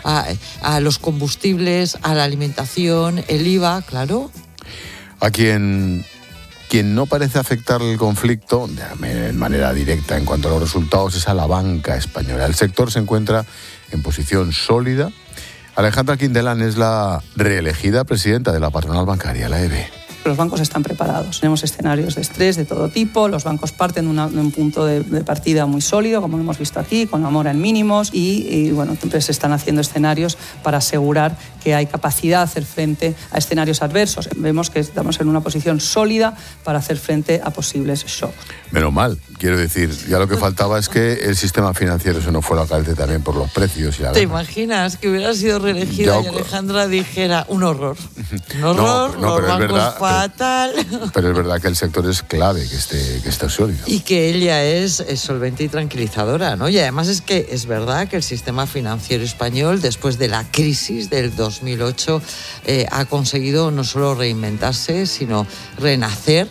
a los combustibles, a la alimentación, el IVA, claro. A quien no parece afectar el conflicto de manera directa en cuanto a los resultados es a la banca española. El sector se encuentra en posición sólida. Alejandra Quindelán es la reelegida presidenta de la patronal bancaria, la EBE. Los bancos están preparados. Tenemos escenarios de estrés de todo tipo. Los bancos parten de un punto de partida muy sólido, como hemos visto aquí, con la mora en mínimos. Y bueno, se están haciendo escenarios para asegurar que hay capacidad de hacer frente a escenarios adversos. Vemos que estamos en una posición sólida para hacer frente a posibles shocks. Menos mal, quiero decir, ya lo que faltaba es que el sistema financiero se nos fuera a caer también por los precios y la ¿Te imaginas que hubiera sido reelegida y Alejandra dijera un horror? Un horror, no, los bancos fatal. Pero es verdad que el sector es clave, que esté sólido. Y que ella es solvente y tranquilizadora, ¿no? Y además es que es verdad que el sistema financiero español, después de la crisis del 2008, ha conseguido no solo reinventarse, sino renacer.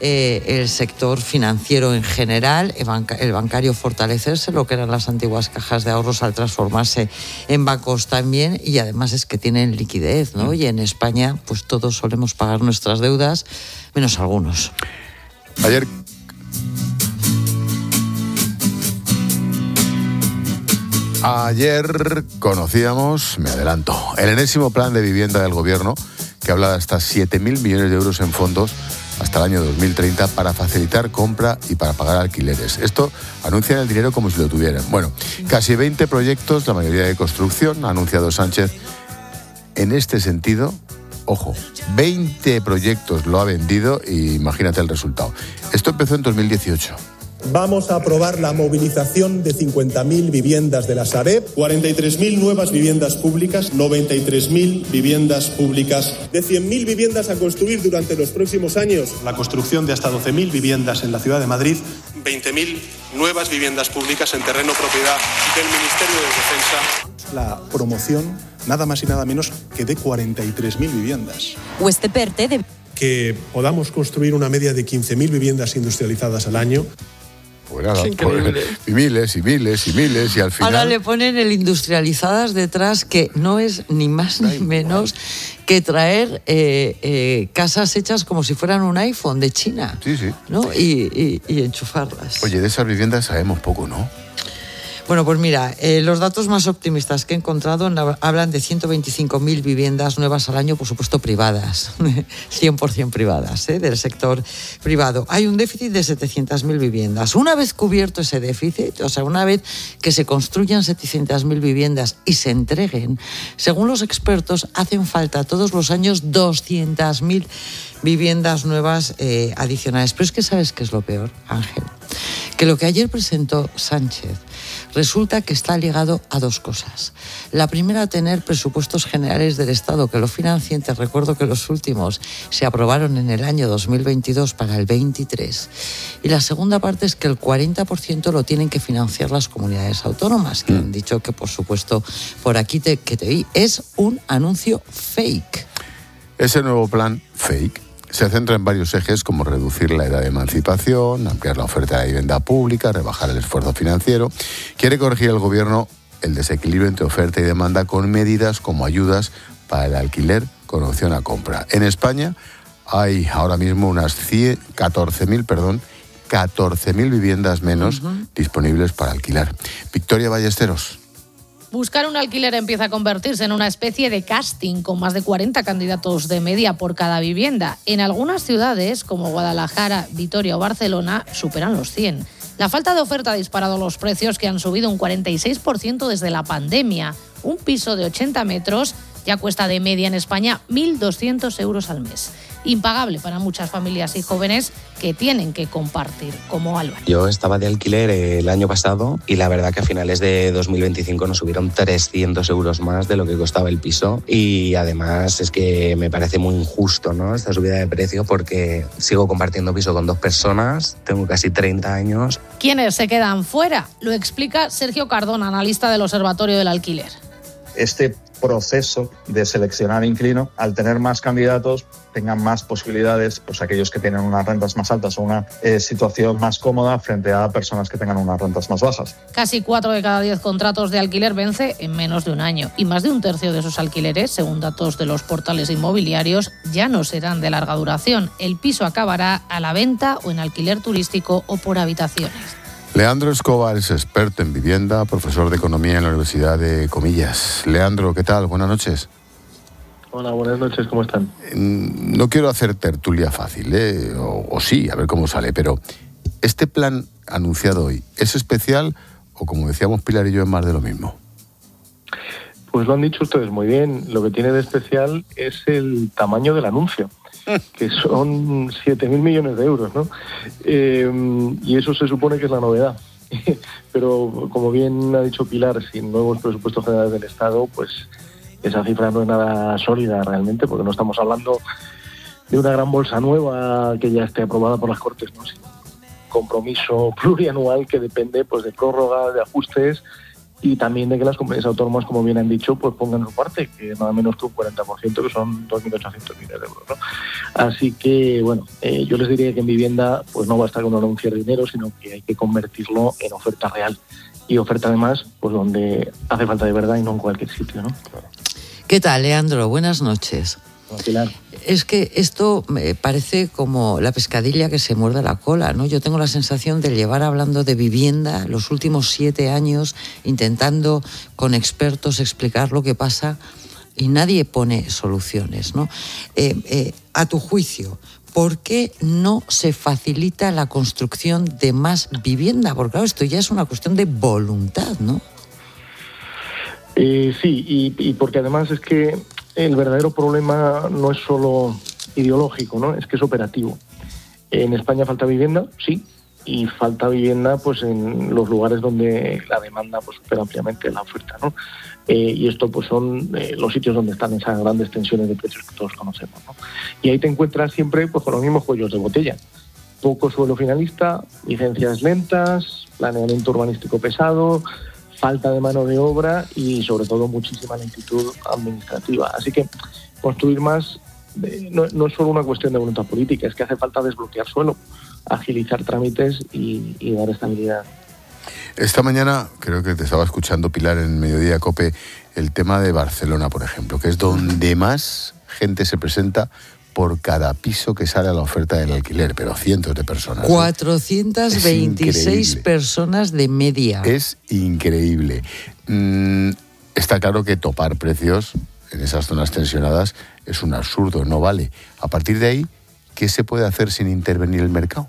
El sector financiero en general, el bancario fortalecerse, lo que eran las antiguas cajas de ahorros al transformarse en bancos también, y además es que tienen liquidez, ¿no? Y en España pues todos solemos pagar nuestras deudas, menos algunos. Ayer conocíamos, me adelanto, el enésimo plan de vivienda del gobierno que habla de hasta 7.000 millones de euros en fondos hasta el año 2030 para facilitar compra y para pagar alquileres. Esto anuncian el dinero como si lo tuvieran. Bueno, casi 20 proyectos, la mayoría de construcción, ha anunciado Sánchez. En este sentido, ojo, 20 proyectos lo ha vendido y imagínate el resultado. Esto empezó en 2018. Vamos a aprobar la movilización de 50.000 viviendas de la Sareb, 43.000 nuevas viviendas públicas, 93.000 viviendas públicas, de 100.000 viviendas a construir durante los próximos años. La construcción de hasta 12.000 viviendas en la ciudad de Madrid, 20.000 nuevas viviendas públicas en terreno propiedad del Ministerio de Defensa. La promoción, nada más y nada menos que de 43.000 viviendas. Que podamos construir una media de 15.000 viviendas industrializadas al año. Y miles, y miles, y miles, y al final... Ahora le ponen el industrializadas detrás, que no es ni más ni menos que traer casas hechas como si fueran un iPhone de China. Sí, sí. ¿No? Y enchufarlas. Oye, de esas viviendas sabemos poco, ¿no? Bueno, pues mira, los datos más optimistas que he encontrado hablan de 125.000 viviendas nuevas al año, por supuesto privadas, 100% privadas, del sector privado. Hay un déficit de 700.000 viviendas. Una vez cubierto ese déficit, o sea, una vez que se construyan 700.000 viviendas y se entreguen, según los expertos, hacen falta todos los años 200.000 viviendas nuevas adicionales. Pero es que ¿sabes qué es lo peor, Ángel? Que lo que ayer presentó Sánchez resulta que está ligado a dos cosas. La primera, tener presupuestos generales del Estado que lo financien. Te recuerdo que los últimos se aprobaron en el año 2022 para el 23. Y la segunda parte es que el 40% lo tienen que financiar las comunidades autónomas, que han dicho que, por supuesto, por aquí que te vi, es un anuncio fake. Ese nuevo plan fake se centra en varios ejes, como reducir la edad de emancipación, ampliar la oferta de vivienda pública, rebajar el esfuerzo financiero. Quiere corregir el gobierno el desequilibrio entre oferta y demanda con medidas como ayudas para el alquiler con opción a compra. En España hay ahora mismo unas 14.000 viviendas menos disponibles para alquilar. Victoria Ballesteros. Buscar un alquiler empieza a convertirse en una especie de casting, con más de 40 candidatos de media por cada vivienda. En algunas ciudades, como Guadalajara, Vitoria o Barcelona, superan los 100. La falta de oferta ha disparado los precios, que han subido un 46% desde la pandemia. Un piso de 80 metros ya cuesta de media en España 1.200 euros al mes. Impagable para muchas familias y jóvenes que tienen que compartir, como Álvaro. Yo estaba de alquiler el año pasado y la verdad que a finales de 2025 nos subieron 300 euros más de lo que costaba el piso, y además es que me parece muy injusto, ¿no?, esta subida de precio, porque sigo compartiendo piso con 2 personas, tengo casi 30 años. ¿Quiénes se quedan fuera? Lo explica Sergio Cardona, analista del Observatorio del Alquiler. Este proceso de seleccionar inquilino, al tener más candidatos, tengan más posibilidades, pues aquellos que tienen unas rentas más altas o una situación más cómoda frente a personas que tengan unas rentas más bajas. Casi 4 de cada 10 contratos de alquiler vence en menos de un año, y más de un tercio de esos alquileres, según datos de los portales inmobiliarios, ya no serán de larga duración. El piso acabará a la venta o en alquiler turístico o por habitaciones. Leandro Escobar es experto en vivienda, profesor de Economía en la Universidad de Comillas. Leandro, ¿qué tal? Buenas noches. Hola, buenas noches, ¿cómo están? No quiero hacer tertulia fácil, o sí, a ver cómo sale, pero ¿este plan anunciado hoy es especial o, como decíamos Pilar y yo, es más de lo mismo? Pues lo han dicho ustedes muy bien. Lo que tiene de especial es el tamaño del anuncio, que son 7.000 millones de euros, ¿no? Y eso se supone que es la novedad. Pero, como bien ha dicho Pilar, sin nuevos presupuestos generales del Estado, pues esa cifra no es nada sólida realmente, porque no estamos hablando de una gran bolsa nueva que ya esté aprobada por las Cortes, ¿no?, sino un compromiso plurianual que depende, pues, de prórroga, de ajustes, y también de que las comunidades autónomas, como bien han dicho, pues pongan su parte, que nada menos que un 40%, que son 2.800 millones de euros, ¿no? Así que, bueno, yo les diría que en vivienda pues no basta con anunciar dinero, sino que hay que convertirlo en oferta real. Y oferta, además, pues donde hace falta de verdad y no en cualquier sitio, ¿no? ¿Qué tal, Leandro? Buenas noches. Pilar. Es que esto me parece como la pescadilla que se muerde la cola, ¿no? Yo tengo la sensación de llevar hablando de vivienda los últimos 7 años, intentando con expertos explicar lo que pasa, y nadie pone soluciones, ¿no? A tu juicio, ¿por qué no se facilita la construcción de más vivienda? Porque claro, esto ya es una cuestión de voluntad, ¿no? Sí, y porque además es que el verdadero problema no es solo ideológico, ¿no? Es que es operativo. En España falta vivienda, sí, y falta vivienda pues en los lugares donde la demanda pues supera ampliamente la oferta, ¿no? Y esto pues son los sitios donde están esas grandes tensiones de precios que todos conocemos, ¿no? Y ahí te encuentras siempre pues con los mismos cuellos de botella. Poco suelo finalista, licencias lentas, planeamiento urbanístico pesado, falta de mano de obra y, sobre todo, muchísima lentitud administrativa. Así que construir más no es solo una cuestión de voluntad política, es que hace falta desbloquear suelo, agilizar trámites y dar estabilidad. Esta mañana, creo que te estaba escuchando, Pilar, en Mediodía COPE, el tema de Barcelona, por ejemplo, que es donde más gente se presenta por cada piso que sale a la oferta del alquiler, pero cientos de personas. 426 personas de media. Es increíble. Está claro que topar precios en esas zonas tensionadas es un absurdo, no vale. A partir de ahí, ¿qué se puede hacer sin intervenir el mercado?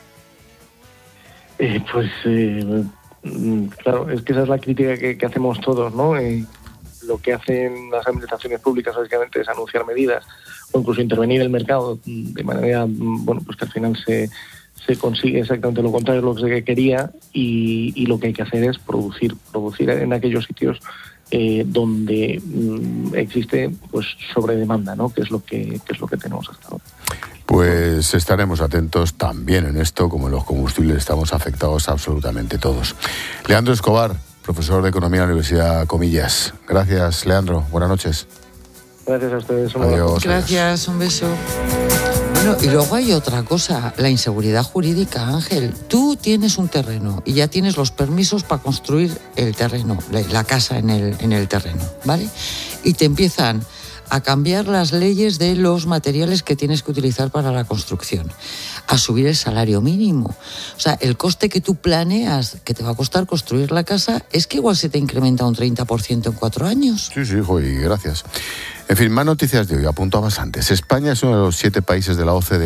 Claro, es que esa es la crítica que hacemos todos, ¿no? Lo que hacen las administraciones públicas básicamente es anunciar medidas o incluso intervenir el mercado de manera, bueno, pues que al final se consigue exactamente lo contrario de lo que se quería, y lo que hay que hacer es producir en aquellos sitios donde existe pues sobredemanda, ¿no? Que es lo que tenemos hasta ahora. Pues estaremos atentos también en esto, como en los combustibles estamos afectados absolutamente todos. Leandro Escobar, profesor de Economía en la Universidad Comillas. Gracias, Leandro. Buenas noches. Gracias a ustedes. Adiós. Gracias, un beso. Bueno, y luego hay otra cosa, la inseguridad jurídica, Ángel. Tú tienes un terreno y ya tienes los permisos para construir el terreno, la casa en el terreno, ¿vale? Y te empiezan a cambiar las leyes de los materiales que tienes que utilizar para la construcción, a subir el salario mínimo. O sea, el coste que tú planeas que te va a costar construir la casa es que igual se te incrementa un 30% en 4 años. Sí, hijo, y gracias. En fin, más noticias de hoy. Apuntabas antes. España es uno de los 7 países de la OCDE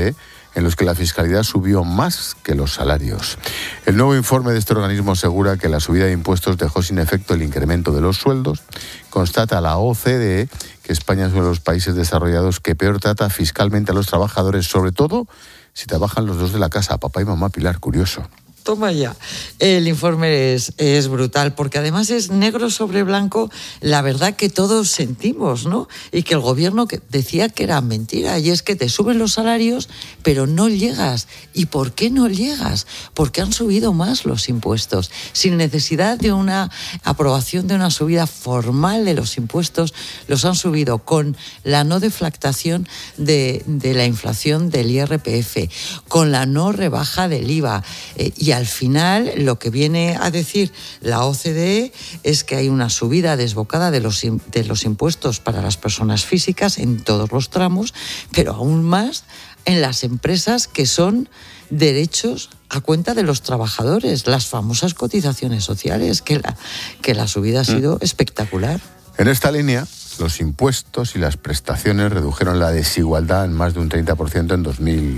en los que la fiscalidad subió más que los salarios. El nuevo informe de este organismo asegura que la subida de impuestos dejó sin efecto el incremento de los sueldos. Constata la OCDE que España es uno de los países desarrollados que peor trata fiscalmente a los trabajadores, sobre todo si trabajan los dos de la casa, papá y mamá. Pilar, curioso. Toma ya. El informe es brutal, porque además es negro sobre blanco la verdad que todos sentimos, ¿no? Y que el gobierno decía que era mentira, y es que te suben los salarios, pero no llegas. ¿Y por qué no llegas? Porque han subido más los impuestos. Sin necesidad de una aprobación de una subida formal de los impuestos, los han subido con la no deflactación de la inflación del IRPF, con la no rebaja del IVA, y al final lo que viene a decir la OCDE es que hay una subida desbocada de los impuestos para las personas físicas en todos los tramos, pero aún más en las empresas, que son derechos a cuenta de los trabajadores, las famosas cotizaciones sociales, que la subida ha sido espectacular. En esta línea, los impuestos y las prestaciones redujeron la desigualdad en más de un 30% en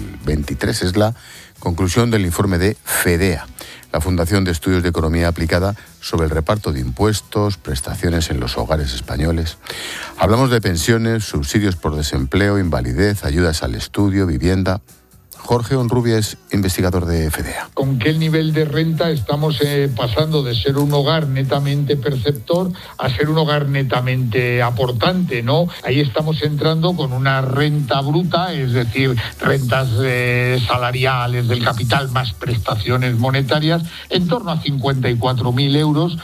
2023. Es la conclusión del informe de FEDEA, la Fundación de Estudios de Economía Aplicada, sobre el reparto de impuestos, prestaciones en los hogares españoles. Hablamos de pensiones, subsidios por desempleo, invalidez, ayudas al estudio, vivienda. Jorge Onrubia es investigador de FEDEA. ¿Con qué nivel de renta estamos pasando de ser un hogar netamente perceptor a ser un hogar netamente aportante, ¿no? Ahí estamos entrando con una renta bruta, es decir, rentas salariales del capital más prestaciones monetarias, en torno a 54.000 euros.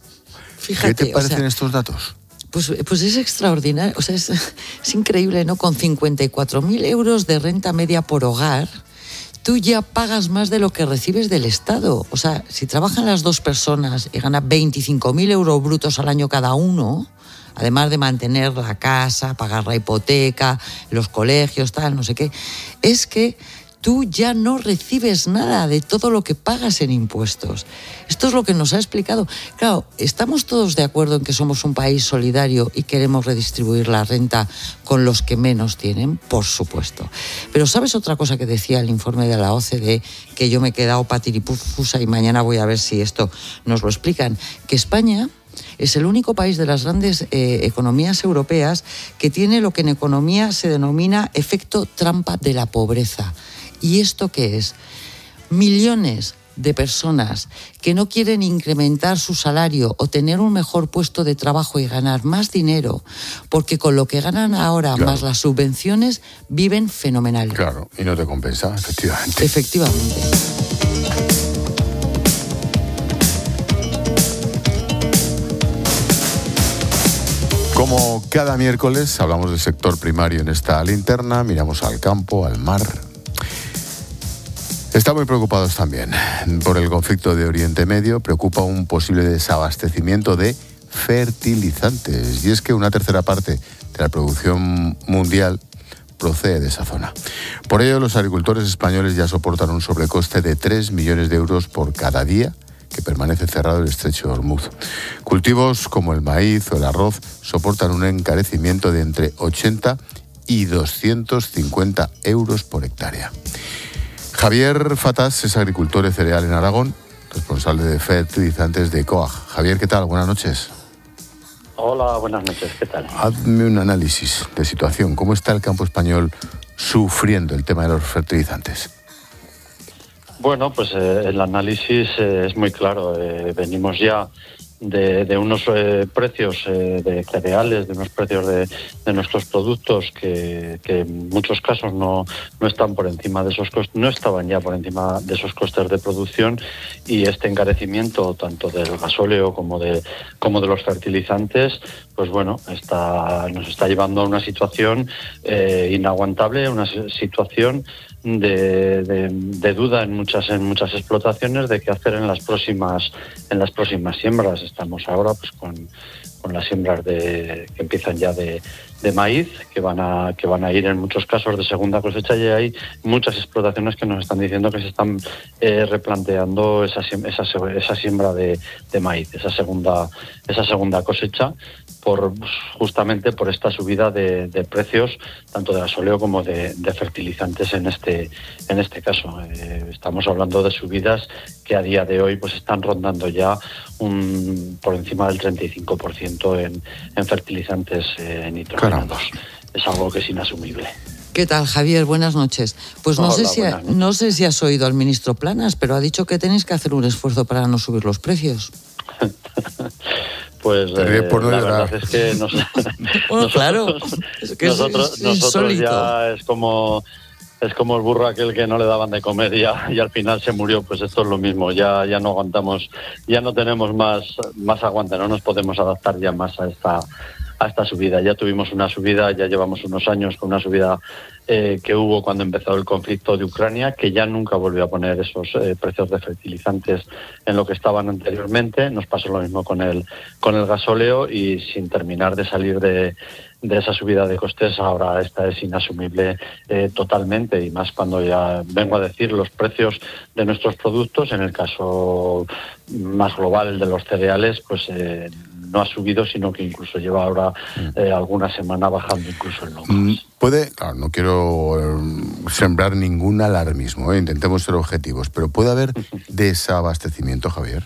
Fíjate, ¿qué te parecen estos datos? Pues es extraordinario, o sea, es increíble, ¿no? Con 54.000 euros de renta media por hogar, tú ya pagas más de lo que recibes del Estado. O sea, si trabajan las dos personas y ganan 25.000 euros brutos al año cada uno, además de mantener la casa, pagar la hipoteca, los colegios, tal, no sé qué, es que tú ya no recibes nada de todo lo que pagas en impuestos. Esto es lo que nos ha explicado. Claro, estamos todos de acuerdo en que somos un país solidario y queremos redistribuir la renta con los que menos tienen, por supuesto. Pero ¿sabes otra cosa que decía el informe de la OCDE, que yo me he quedado patiripufusa y mañana voy a ver si esto nos lo explican? Que España es el único país de las grandes economías europeas que tiene lo que en economía se denomina efecto trampa de la pobreza. ¿Y esto qué es? Millones de personas que no quieren incrementar su salario o tener un mejor puesto de trabajo y ganar más dinero, porque con lo que ganan ahora, claro, más las subvenciones, viven fenomenal. Claro, y no te compensa, efectivamente. Efectivamente. Como cada miércoles hablamos del sector primario en esta linterna, miramos al campo, al mar. Están muy preocupados también por el conflicto de Oriente Medio. Preocupa un posible desabastecimiento de fertilizantes. Y es que una tercera parte de la producción mundial procede de esa zona. Por ello, los agricultores españoles ya soportan un sobrecoste de 3 millones de euros por cada día que permanece cerrado el estrecho de Hormuz. Cultivos como el maíz o el arroz soportan un encarecimiento de entre 80 y 250 euros por hectárea. Javier Fatás es agricultor de cereal en Aragón, responsable de fertilizantes de COAG. Javier, ¿qué tal? Buenas noches. Hola, buenas noches, ¿qué tal? Hazme un análisis de situación. ¿Cómo está el campo español sufriendo el tema de los fertilizantes? Bueno, pues el análisis es muy claro. Venimos ya de unos precios de cereales, de unos precios de nuestros productos que en muchos casos no están por encima de esos costes, no estaban ya por encima de esos costes de producción, y este encarecimiento tanto del gasóleo como de los fertilizantes, pues bueno, nos está llevando a una situación inaguantable, una situación de duda en muchas explotaciones de qué hacer en las próximas siembras. Estamos ahora pues las siembras que empiezan ya de maíz, que van a ir en muchos casos de segunda cosecha, y hay muchas explotaciones que nos están diciendo que se están replanteando esa siembra de maíz, esa segunda cosecha, justamente por esta subida de precios tanto de gasóleo como de fertilizantes en este caso. Estamos hablando de subidas que a día de hoy pues están rondando ya por encima del 35% en fertilizantes nitrogenados. Es algo que es inasumible. ¿Qué tal, Javier? Buenas noches. Pues no sé si has oído al ministro Planas, pero ha dicho que tenéis que hacer un esfuerzo para no subir los precios. Pues la verdad es que bueno, claro, es que nosotros ya es como el burro aquel que no le daban de comer y al final se murió. Pues esto es lo mismo, ya no aguantamos, ya no tenemos más aguante, no nos podemos adaptar ya más a esta subida. Ya tuvimos una subida, ya llevamos unos años con una subida que hubo cuando empezó el conflicto de Ucrania, que ya nunca volvió a poner esos precios de fertilizantes en lo que estaban anteriormente. Nos pasó lo mismo con el gasóleo, y sin terminar de salir de esa subida de costes, ahora esta es inasumible totalmente, y más cuando ya vengo a decir los precios de nuestros productos. En el caso más global, el de los cereales, pues no ha subido, sino que incluso lleva ahora alguna semana bajando incluso el nómada. Claro, no quiero sembrar ningún alarmismo, intentemos ser objetivos, pero ¿puede haber desabastecimiento, Javier?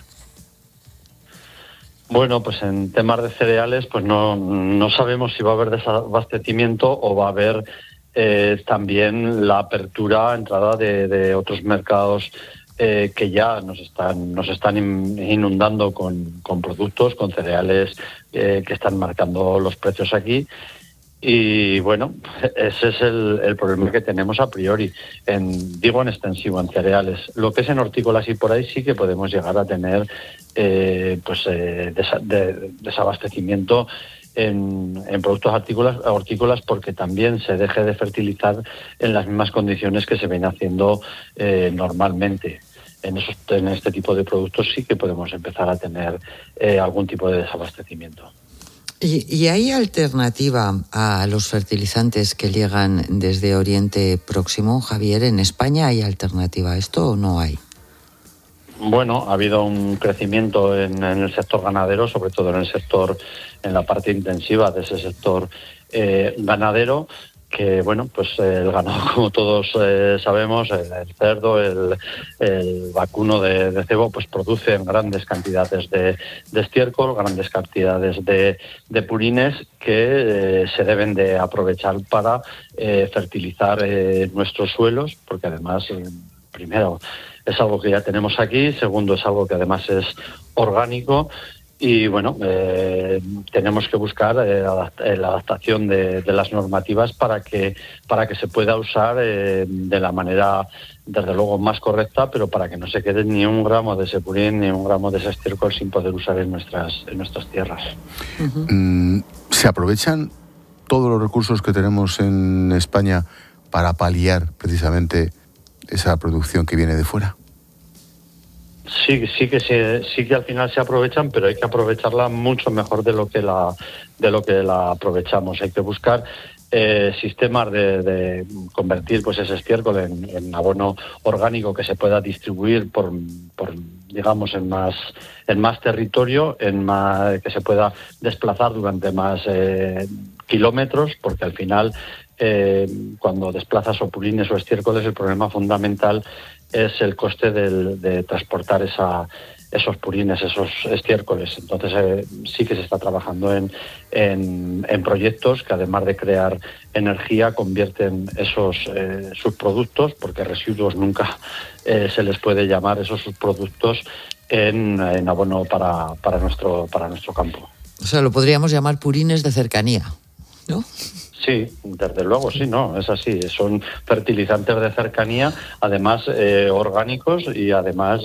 Bueno, pues en temas de cereales, pues no sabemos si va a haber desabastecimiento o va a haber también la entrada de otros mercados que ya nos están inundando con productos, con cereales que están marcando los precios aquí. Y bueno, ese es el problema que tenemos a priori, en extensivo, en cereales. Lo que es en hortícolas y por ahí sí que podemos llegar a tener desabastecimiento en productos hortícolas, porque también se deje de fertilizar en las mismas condiciones que se ven haciendo normalmente. En este tipo de productos sí que podemos empezar a tener algún tipo de desabastecimiento. ¿Y hay alternativa a los fertilizantes que llegan desde Oriente Próximo, Javier? ¿En España hay alternativa a esto o no hay? Bueno, ha habido un crecimiento en el sector ganadero, sobre todo en la parte intensiva de ese sector ganadero, que bueno, pues el ganado, como todos sabemos, el cerdo, el vacuno de cebo, pues producen grandes cantidades de estiércol, grandes cantidades de purines que se deben de aprovechar para fertilizar nuestros suelos, porque además, primero, es algo que ya tenemos aquí, segundo, es algo que además es orgánico. Y bueno, tenemos que buscar la adaptación de las normativas para que se pueda usar de la manera, desde luego, más correcta, pero para que no se quede ni un gramo de ese purín ni un gramo de ese estiércol sin poder usar en nuestras tierras. Uh-huh. ¿Se aprovechan todos los recursos que tenemos en España para paliar precisamente esa producción que viene de fuera? Sí que al final se aprovechan, pero hay que aprovecharla mucho mejor de lo que la aprovechamos. Hay que buscar sistemas de convertir pues ese estiércol en abono orgánico que se pueda distribuir por digamos en más territorio, que se pueda desplazar durante más kilómetros, porque al final cuando desplazas o purines o estiércoles, el problema fundamental es el coste de transportar esos purines, esos estiércoles. Entonces sí que se está trabajando en proyectos que, además de crear energía, convierten esos subproductos, porque residuos nunca se les puede llamar, esos subproductos en abono para nuestro campo. O sea, lo podríamos llamar purines de cercanía, ¿no? Sí, desde luego, sí, no, es así. Son fertilizantes de cercanía, además orgánicos y además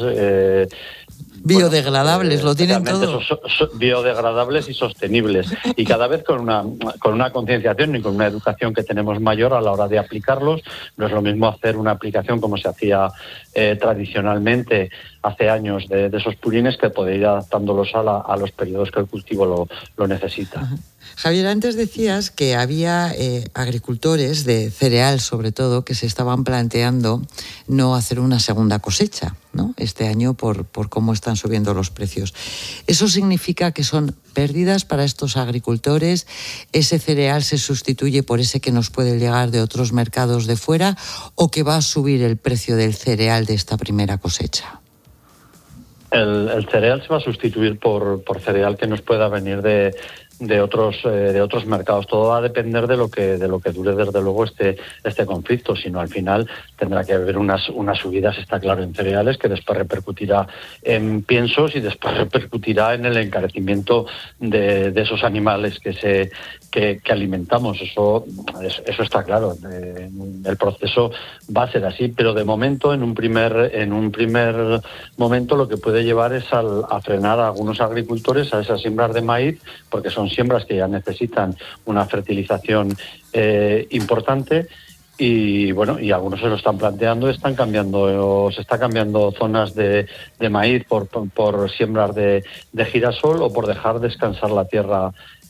biodegradables, lo tienen todo. Biodegradables y sostenibles. Y cada vez con una concienciación y con una educación que tenemos mayor a la hora de aplicarlos. No es lo mismo hacer una aplicación como se hacía tradicionalmente hace años de esos purines, que poder ir adaptándolos a los periodos que el cultivo lo necesita. Ajá. Javier, antes decías que había agricultores de cereal, sobre todo, que se estaban planteando no hacer una segunda cosecha, ¿no?, este año por cómo están subiendo los precios. ¿Eso significa que son pérdidas para estos agricultores? ¿Ese cereal se sustituye por ese que nos puede llegar de otros mercados de fuera, o que va a subir el precio del cereal de esta primera cosecha? El cereal se va a sustituir por cereal que nos pueda venir de otros mercados. Todo va a depender de lo que dure, desde luego, este conflicto. Sino al final tendrá que haber unas subidas, está claro, en cereales, que después repercutirá en piensos y después repercutirá en el encarecimiento de esos animales que alimentamos. Eso está claro. El proceso va a ser así, pero de momento, en un primer momento, lo que puede llevar es a frenar a algunos agricultores a esas siembras de maíz, porque son siembras que ya necesitan una fertilización importante. Y bueno, y algunos se lo están planteando, se está cambiando zonas de maíz por siembras de girasol, o por dejar descansar la tierra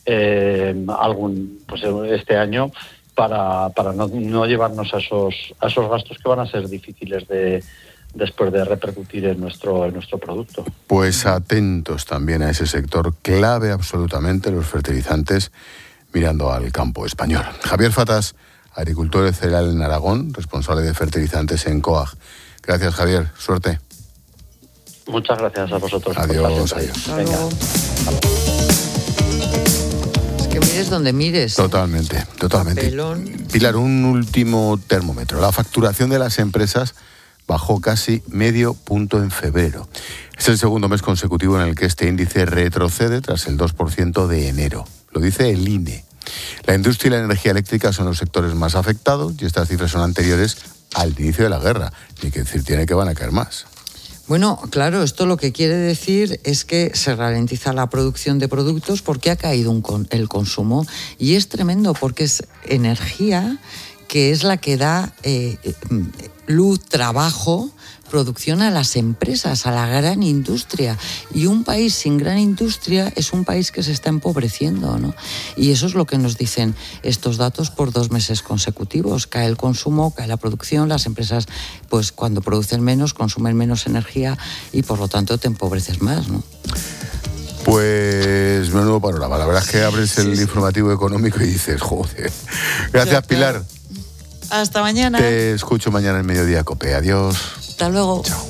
este año, para no llevarnos a esos gastos que van a ser difíciles después de repercutir en nuestro producto. Pues atentos también a ese sector clave, absolutamente, los fertilizantes, mirando al campo español. Javier Fatas, agricultor de cereal en Aragón, responsable de fertilizantes en COAG. Gracias, Javier. Suerte. Muchas gracias a vosotros. Adiós. Venga. Es que mires donde mires. Totalmente. Papelón. Pilar, un último termómetro. La facturación de las empresas bajó casi medio punto en febrero. Es el segundo mes consecutivo en el que este índice retrocede tras el 2% de enero. Lo dice el INE. La industria y la energía eléctrica son los sectores más afectados, y estas cifras son anteriores al inicio de la guerra. Ni que decir tiene que van a caer más. Bueno, claro, esto lo que quiere decir es que se ralentiza la producción de productos porque ha caído el consumo. Y es tremendo, porque es energía que es la que da luz, trabajo, producción a las empresas, a la gran industria. Y un país sin gran industria es un país que se está empobreciendo, ¿no? Y eso es lo que nos dicen estos datos por 2 meses consecutivos. Cae el consumo, cae la producción, las empresas, pues cuando producen menos, consumen menos energía, y por lo tanto te empobreces más, ¿no? Pues menudo panorama. La verdad es que abres el informativo económico y dices, joder. Gracias, Pilar. Hasta mañana. Te escucho mañana en Mediodía Cope. Adiós. Hasta luego. Chao.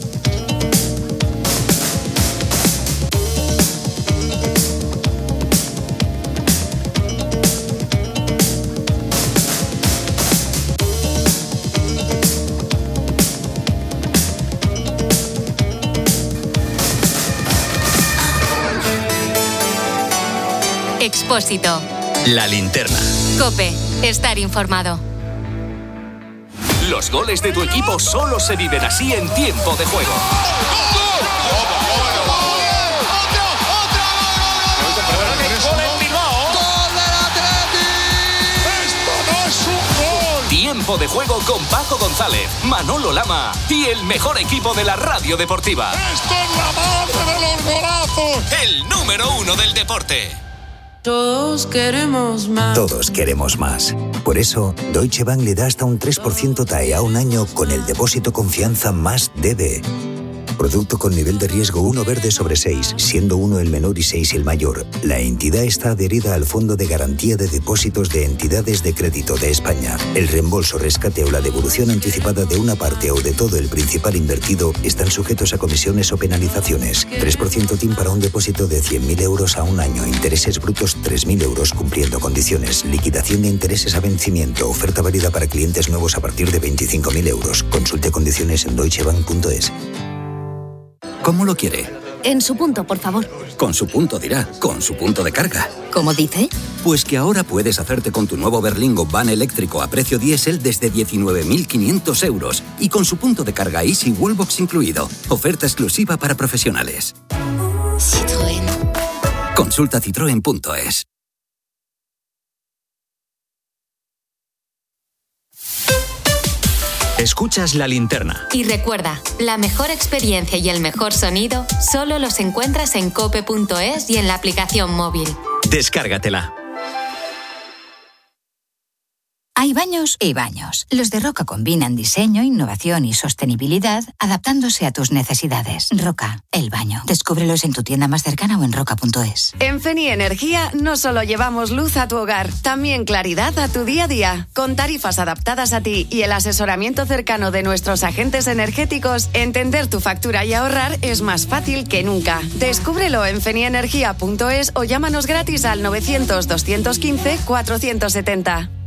Expósito. La linterna. COPE. Estar informado. Los goles de tu equipo solo se viven así en tiempo de juego. Tiempo de juego con Paco González, Manolo Lama y el mejor equipo de la radio deportiva. ¡Esto es la base de los golazos! El número 1 del deporte. Todos queremos más. Todos queremos más. Por eso, Deutsche Bank le da hasta un 3% TAE a un año con el depósito confianza más DB. Producto con nivel de riesgo 1 verde sobre 6, siendo 1 el menor y 6 el mayor. La entidad está adherida al Fondo de Garantía de Depósitos de Entidades de Crédito de España. El reembolso, rescate o la devolución anticipada de una parte o de todo el principal invertido están sujetos a comisiones o penalizaciones. 3% TIN para un depósito de 100.000 euros a un año. Intereses brutos 3.000 euros cumpliendo condiciones. Liquidación de intereses a vencimiento. Oferta válida para clientes nuevos a partir de 25.000 euros. Consulte condiciones en deutschebank.es. ¿Cómo lo quiere? En su punto, por favor. Con su punto dirá, con su punto de carga. ¿Cómo dice? Pues que ahora puedes hacerte con tu nuevo Berlingo Van eléctrico a precio diésel desde 19.500 euros y con su punto de carga Easy Wallbox incluido. Oferta exclusiva para profesionales. Citroën. Consulta citroen.es. Escuchas La Linterna. Y recuerda, la mejor experiencia y el mejor sonido solo los encuentras en cope.es y en la aplicación móvil. Descárgatela. Hay baños y baños. Los de Roca combinan diseño, innovación y sostenibilidad, adaptándose a tus necesidades. Roca, el baño. Descúbrelos en tu tienda más cercana o en roca.es. En Feni Energía no solo llevamos luz a tu hogar, también claridad a tu día a día. Con tarifas adaptadas a ti y el asesoramiento cercano de nuestros agentes energéticos, entender tu factura y ahorrar es más fácil que nunca. Descúbrelo en fenienergia.es o llámanos gratis al 900 215 470.